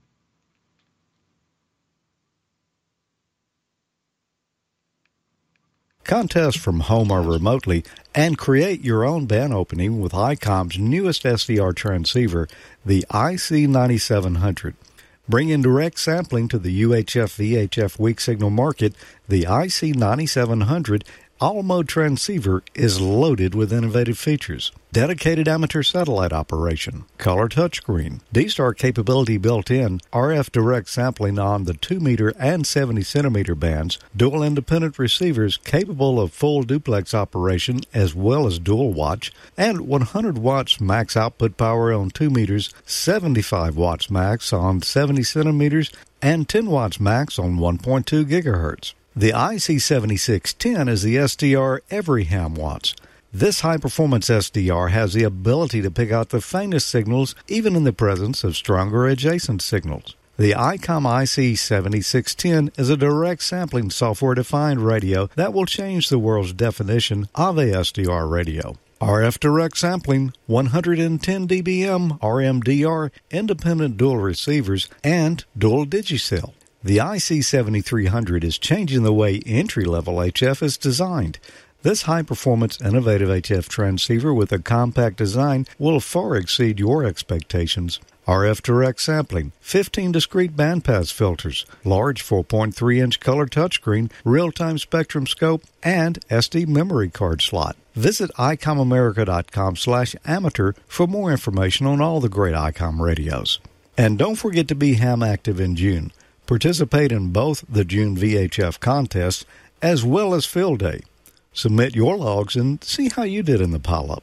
Contest from home or remotely and create your own band opening with ICOM's newest SDR transceiver, the IC9700. Bring in direct sampling to the UHF-VHF weak signal market. The IC9700 all-mode transceiver is loaded with innovative features. Dedicated amateur satellite operation, color touchscreen, D-Star capability built in, RF direct sampling on the 2-meter and 70-centimeter bands, dual independent receivers capable of full duplex operation as well as dual watch, and 100 watts max output power on 2 meters, 75 watts max on 70 centimeters, and 10 watts max on 1.2 gigahertz. The IC7610 is the SDR every ham wants. This high-performance SDR has the ability to pick out the faintest signals even in the presence of stronger adjacent signals. The ICOM IC7610 is a direct sampling software-defined radio that will change the world's definition of a SDR radio. RF direct sampling, 110 dBm, RMDR, independent dual receivers, and dual digicell. The IC7300 is changing the way entry-level HF is designed. This high-performance, innovative HF transceiver with a compact design will far exceed your expectations. RF direct sampling, 15 discrete bandpass filters, large 4.3-inch color touchscreen, real-time spectrum scope, and SD memory card slot. Visit ICOMAmerica.com/amateur for more information on all the great ICOM radios. And don't forget to be ham active in June. Participate in both the June VHF contest as well as Field Day. submit your logs and see how you did in the pileup.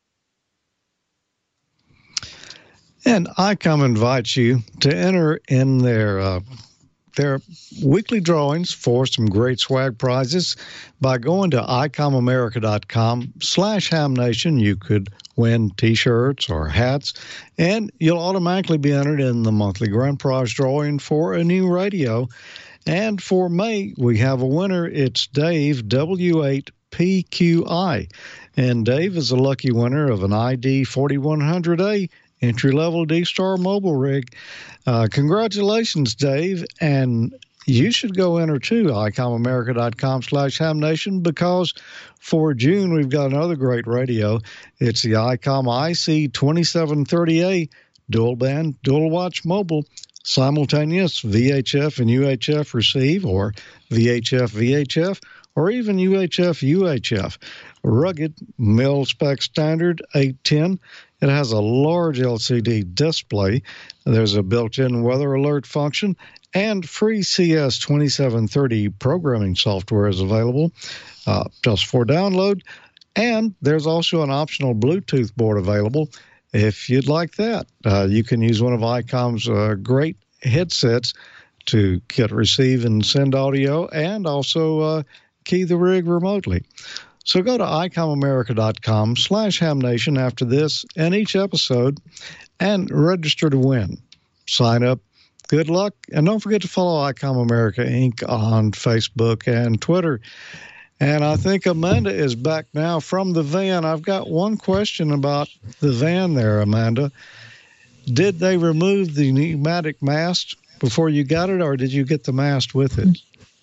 And ICOM invites you to enter in their weekly drawings for some great swag prizes by going to icomamerica.com/hamnation. You could win T-shirts or hats, and you'll automatically be entered in the monthly grand prize drawing for a new radio. And for May, we have a winner. It's Dave, W8PQI. And Dave is a lucky winner of an ID 4100A entry-level D-Star mobile rig. Congratulations, Dave. And you should go enter too, icomamerica.com/hamnation, because for June, we've got another great radio. It's the ICOM IC2730A dual band, dual watch mobile, simultaneous VHF and UHF receive, or VHF VHF, or even UHF UHF. Rugged mil-spec standard 810. It has a large LCD display. There's a built-in weather alert function, and free CS2730 programming software is available just for download. And there's also an optional Bluetooth board available if you'd like that. You can use one of ICOM's great headsets to get, receive, and send audio, and also key the rig remotely. So go to icomamerica.com/hamnation after this and each episode and register to win. Sign up. Good luck. And don't forget to follow ICOM America Inc. on Facebook and Twitter. And I think Amanda is back now from the van. I've got one question about the van there, Amanda. Did they remove the pneumatic mast before you got it, or did you get the mast with it?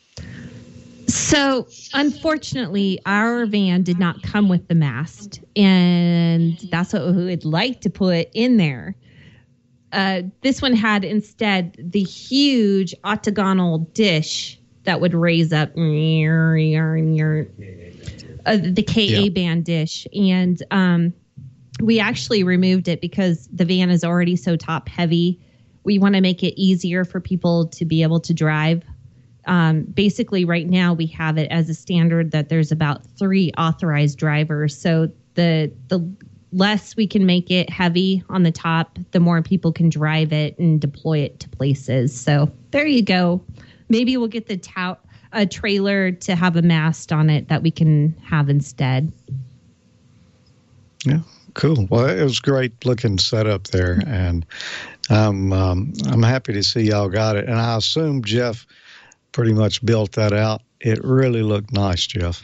So, unfortunately, our van did not come with the mast, and that's what we would like to put in there. This one had instead the huge octagonal dish that would raise up the KA band dish. And we actually removed it because the van is already so top heavy. We want to make it easier for people to be able to drive. Basically, right now we have it as a standard that there's about 3 authorized drivers. So the less we can make it heavy on the top, the more people can drive it and deploy it to places. So there you go. Maybe we'll get a trailer to have a mast on it that we can have instead. Yeah, cool. Well, it was great looking setup there, and I'm happy to see y'all got it. And I assume Jeff pretty much built that out. It really looked nice, Jeff.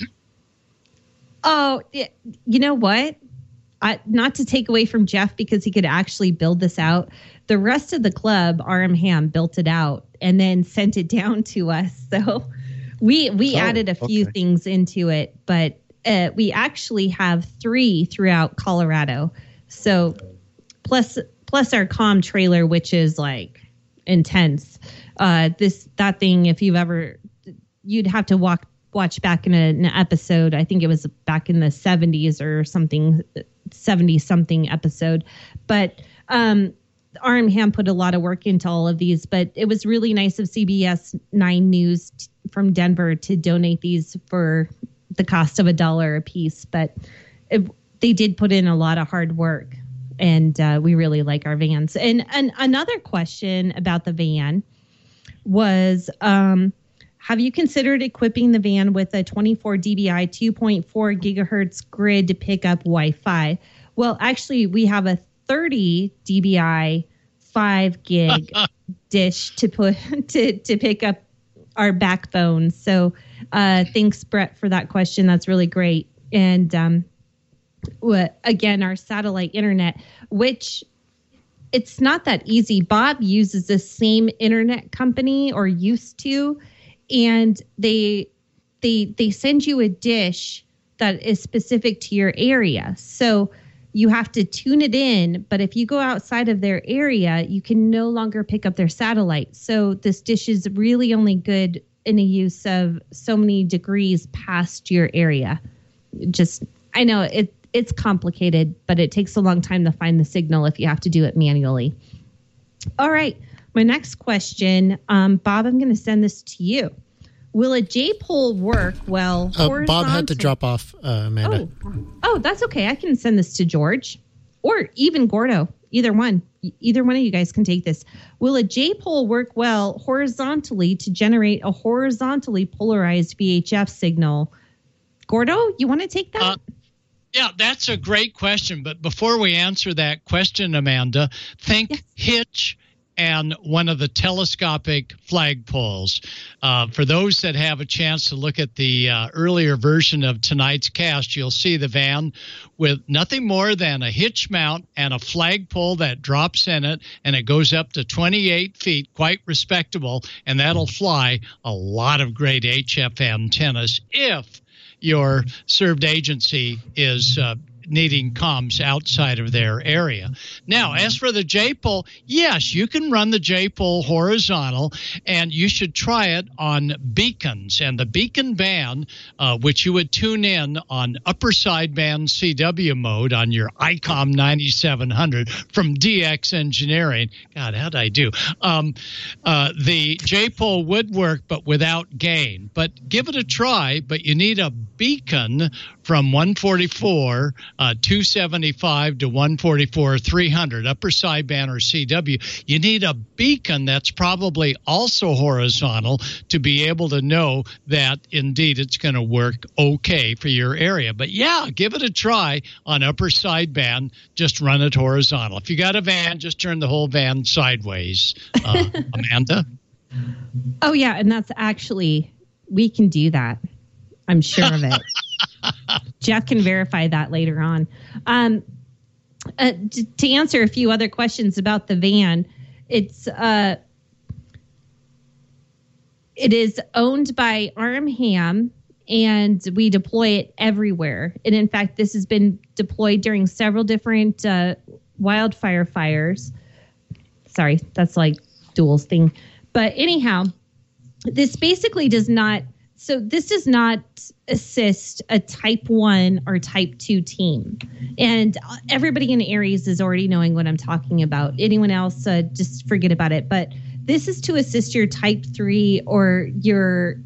Oh, you know what? Not to take away from Jeff because he could actually build this out. The rest of the club, RM Ham, built it out and then sent it down to us. So we added a few things into it, but we actually have 3 throughout Colorado. So plus our comm trailer, which is like intense. That thing, if you'd have to watch back in an episode. I think it was back in the 70s or something, 70-something episode. But RM Ham put a lot of work into all of these. But it was really nice of CBS 9 News from Denver to donate these for the cost of $1 a piece. But they did put in a lot of hard work, and we really like our vans. And another question about the van was, have you considered equipping the van with a 24 dBi 2.4 gigahertz grid to pick up Wi-Fi? Well, actually, we have a 30 dBi 5 gig dish to pick up our backbone. So thanks, Brett, for that question. That's really great. And again, our satellite internet, which it's not that easy. Bob uses the same internet company, or used to, and they send you a dish that is specific to your area. So you have to tune it in, but if you go outside of their area, you can no longer pick up their satellite. So this dish is really only good in a use of so many degrees past your area. I know it's complicated, but it takes a long time to find the signal if you have to do it manually. All right. My next question, Bob, I'm going to send this to you. will a J-pole work well horizontally? Bob had to drop off, Amanda. Oh, that's okay. I can send this to George or even Gordo. Either one. Either one of you guys can take this. Will a J-pole work well horizontally to generate a horizontally polarized VHF signal? Gordo, you want to take that? Yeah, that's a great question. But before we answer that question, Amanda, think hitch and one of the telescopic flagpoles. For those that have a chance to look at the earlier version of tonight's cast, you'll see the van with nothing more than a hitch mount and a flagpole that drops in it, and it goes up to 28 feet, quite respectable, and that'll fly a lot of great HF antennas if your served agency is needing comms outside of their area. Now, as for the J-pole, yes, you can run the J-pole horizontal, and you should try it on beacons. And the beacon band, which you would tune in on upper sideband CW mode on your ICOM 9700 from DX Engineering. God, how'd I do? The J-pole would work, but without gain. But give it a try, but you need a beacon from 144 275 to 144 300 upper sideband or CW. You need a beacon that's probably also horizontal to be able to know that indeed it's going to work okay for your area. But yeah, give it a try on upper sideband. Just run it horizontal. If you got a van, just turn the whole van sideways. Amanda? Oh yeah, and that's actually, we can do that. I'm sure of it. Jeff can verify that later on. To answer a few other questions about the van, it is owned by Arm Ham, and we deploy it everywhere. And in fact, this has been deployed during several different wildfire fires. Sorry, that's like Duel's thing. But anyhow, this basically does not assist a type 1 or type 2 team. And everybody in Aries is already knowing what I'm talking about. Anyone else, just forget about it. But this is to assist your type 3 or your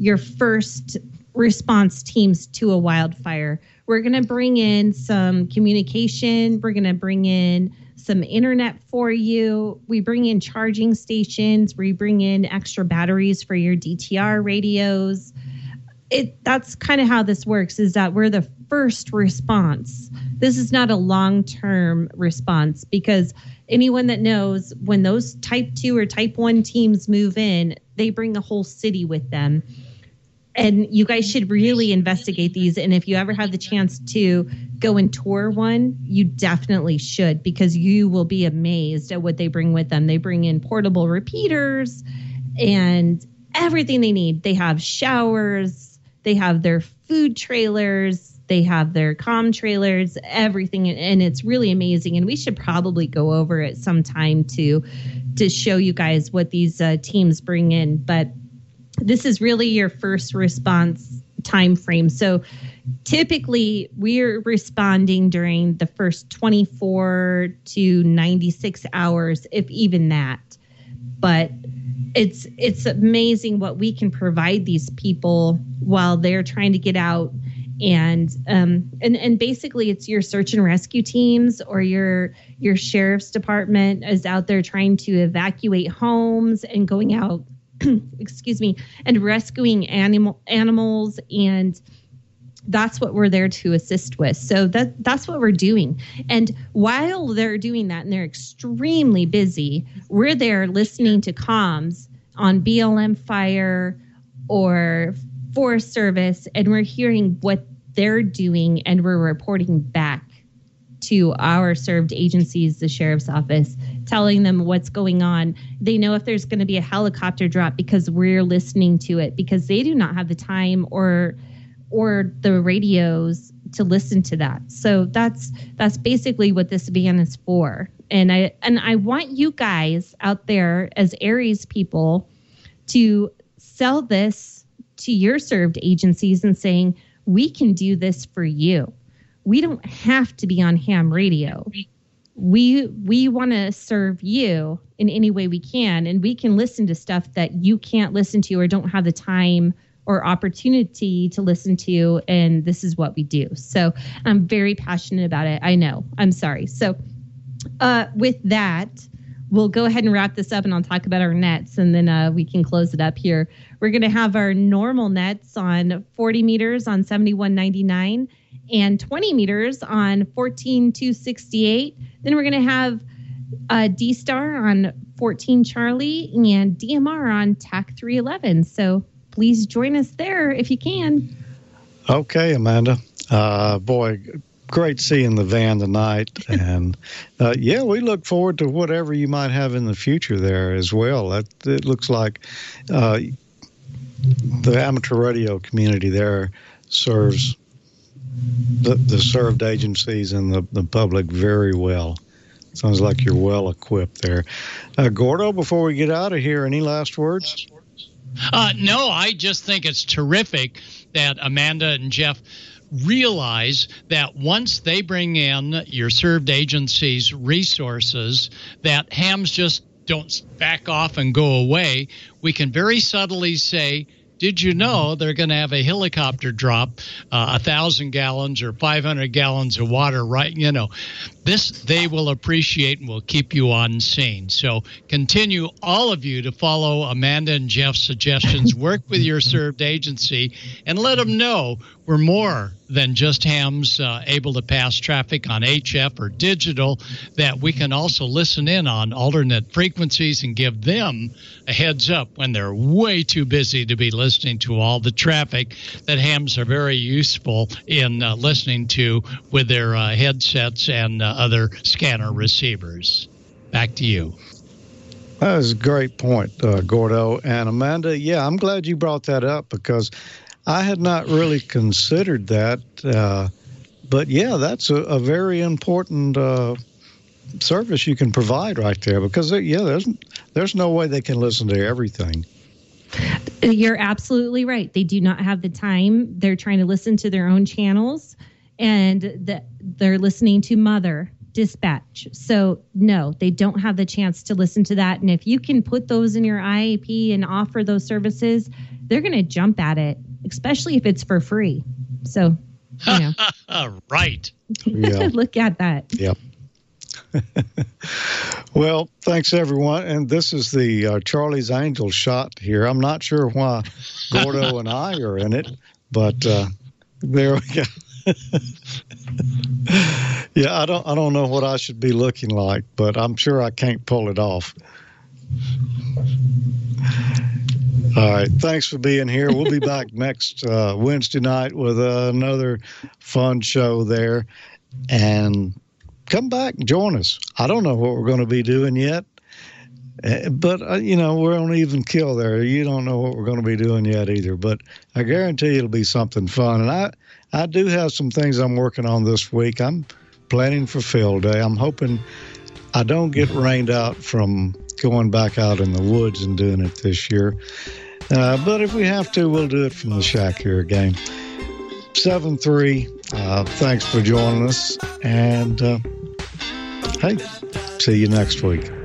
first response teams to a wildfire. We're going to bring in some communication. We're going to bring in some internet for you. We bring in charging stations. We bring in extra batteries for your DTR radios. That's kind of how this works, is that we're the first response. This is not a long-term response, because anyone that knows, when those type 2 or type 1 teams move in, they bring the whole city with them. And you guys should really investigate these. And if you ever have the chance to go and tour one, you definitely should, because you will be amazed at what they bring with them. They bring in portable repeaters and everything they need. They have showers, they have their food trailers, they have their comm trailers, everything. And it's really amazing. And we should probably go over it sometime to show you guys what these teams bring in. But this is really your first response time frame. So typically we're responding during the first 24 to 96 hours, if even that. But it's amazing what we can provide these people while they're trying to get out. And basically it's your search and rescue teams or your sheriff's department is out there trying to evacuate homes and going out excuse me, and rescuing animals, and that's what we're there to assist with. So that's what we're doing. And while they're doing that, and they're extremely busy, we're there listening to comms on BLM Fire or Forest Service, and we're hearing what they're doing, and we're reporting back to our served agencies, the sheriff's office, telling them what's going on. They know if there's going to be a helicopter drop because we're listening to it, because they do not have the time or the radios to listen to that. So that's basically what this van is for. And I want you guys out there as Aries people to sell this to your served agencies and saying, we can do this for you. We don't have to be on ham radio. we want to serve you in any way we can, and we can listen to stuff that you can't listen to or don't have the time or opportunity to listen to, and this is what we do. So I'm very passionate about it. I know. I'm sorry. So with that, we'll go ahead and wrap this up, and I'll talk about our nets, and then we can close it up here. We're going to have our normal nets on 40 meters on 71.99 and 20 meters on 14.268. Then we're going to have D-Star on 14 Charlie and DMR on TAC 311. So please join us there if you can. Okay, Amanda. Boy, great seeing the van tonight. And yeah, we look forward to whatever you might have in the future there as well. It looks like the amateur radio community there serves the served agencies and the public very well. Sounds like you're well equipped there. Gordo, before we get out of here, any last words? No, I just think it's terrific that Amanda and Jeff realize that once they bring in your served agency's resources, that hams just don't back off and go away. We can very subtly say, did you know they're going to have a helicopter drop 1,000 gallons or 500 gallons of water, right? You know, this they will appreciate and will keep you on scene. So continue, all of you, to follow Amanda and Jeff's suggestions. Work with your served agency and let them know we're more than just hams able to pass traffic on HF or digital, that we can also listen in on alternate frequencies and give them a heads up when they're way too busy to be listening to all the traffic that hams are very useful in listening to with their headsets and other scanner receivers. Back to you. That was a great point, Gordo. And Amanda, yeah, I'm glad you brought that up because I had not really considered that. But yeah, that's a very important service you can provide right there because, yeah, there's no way they can listen to everything. You're absolutely right. They do not have the time. They're trying to listen to their own channels, and they're listening to Mother Dispatch. So no, they don't have the chance to listen to that. And if you can put those in your IAP and offer those services, they're going to jump at it, especially if it's for free. So, you know. Right. Yeah. Look at that. Yep. Well, thanks, everyone. And this is the Charlie's Angel shot here. I'm not sure why Gordo and I are in it, but there we go. Yeah, I don't know what I should be looking like, but I'm sure I can't pull it off. All right. Thanks for being here. We'll be back next Wednesday night with another fun show there. And come back and join us. I don't know what we're going to be doing yet, but, you know, we're on even kill there. You don't know what we're going to be doing yet either, but I guarantee it'll be something fun. And I do have some things I'm working on this week. I'm planning for Field Day. I'm hoping I don't get rained out from going back out in the woods and doing it this year. But if we have to, we'll do it from the shack here again. 7-3. Thanks for joining us. And, hey, see you next week.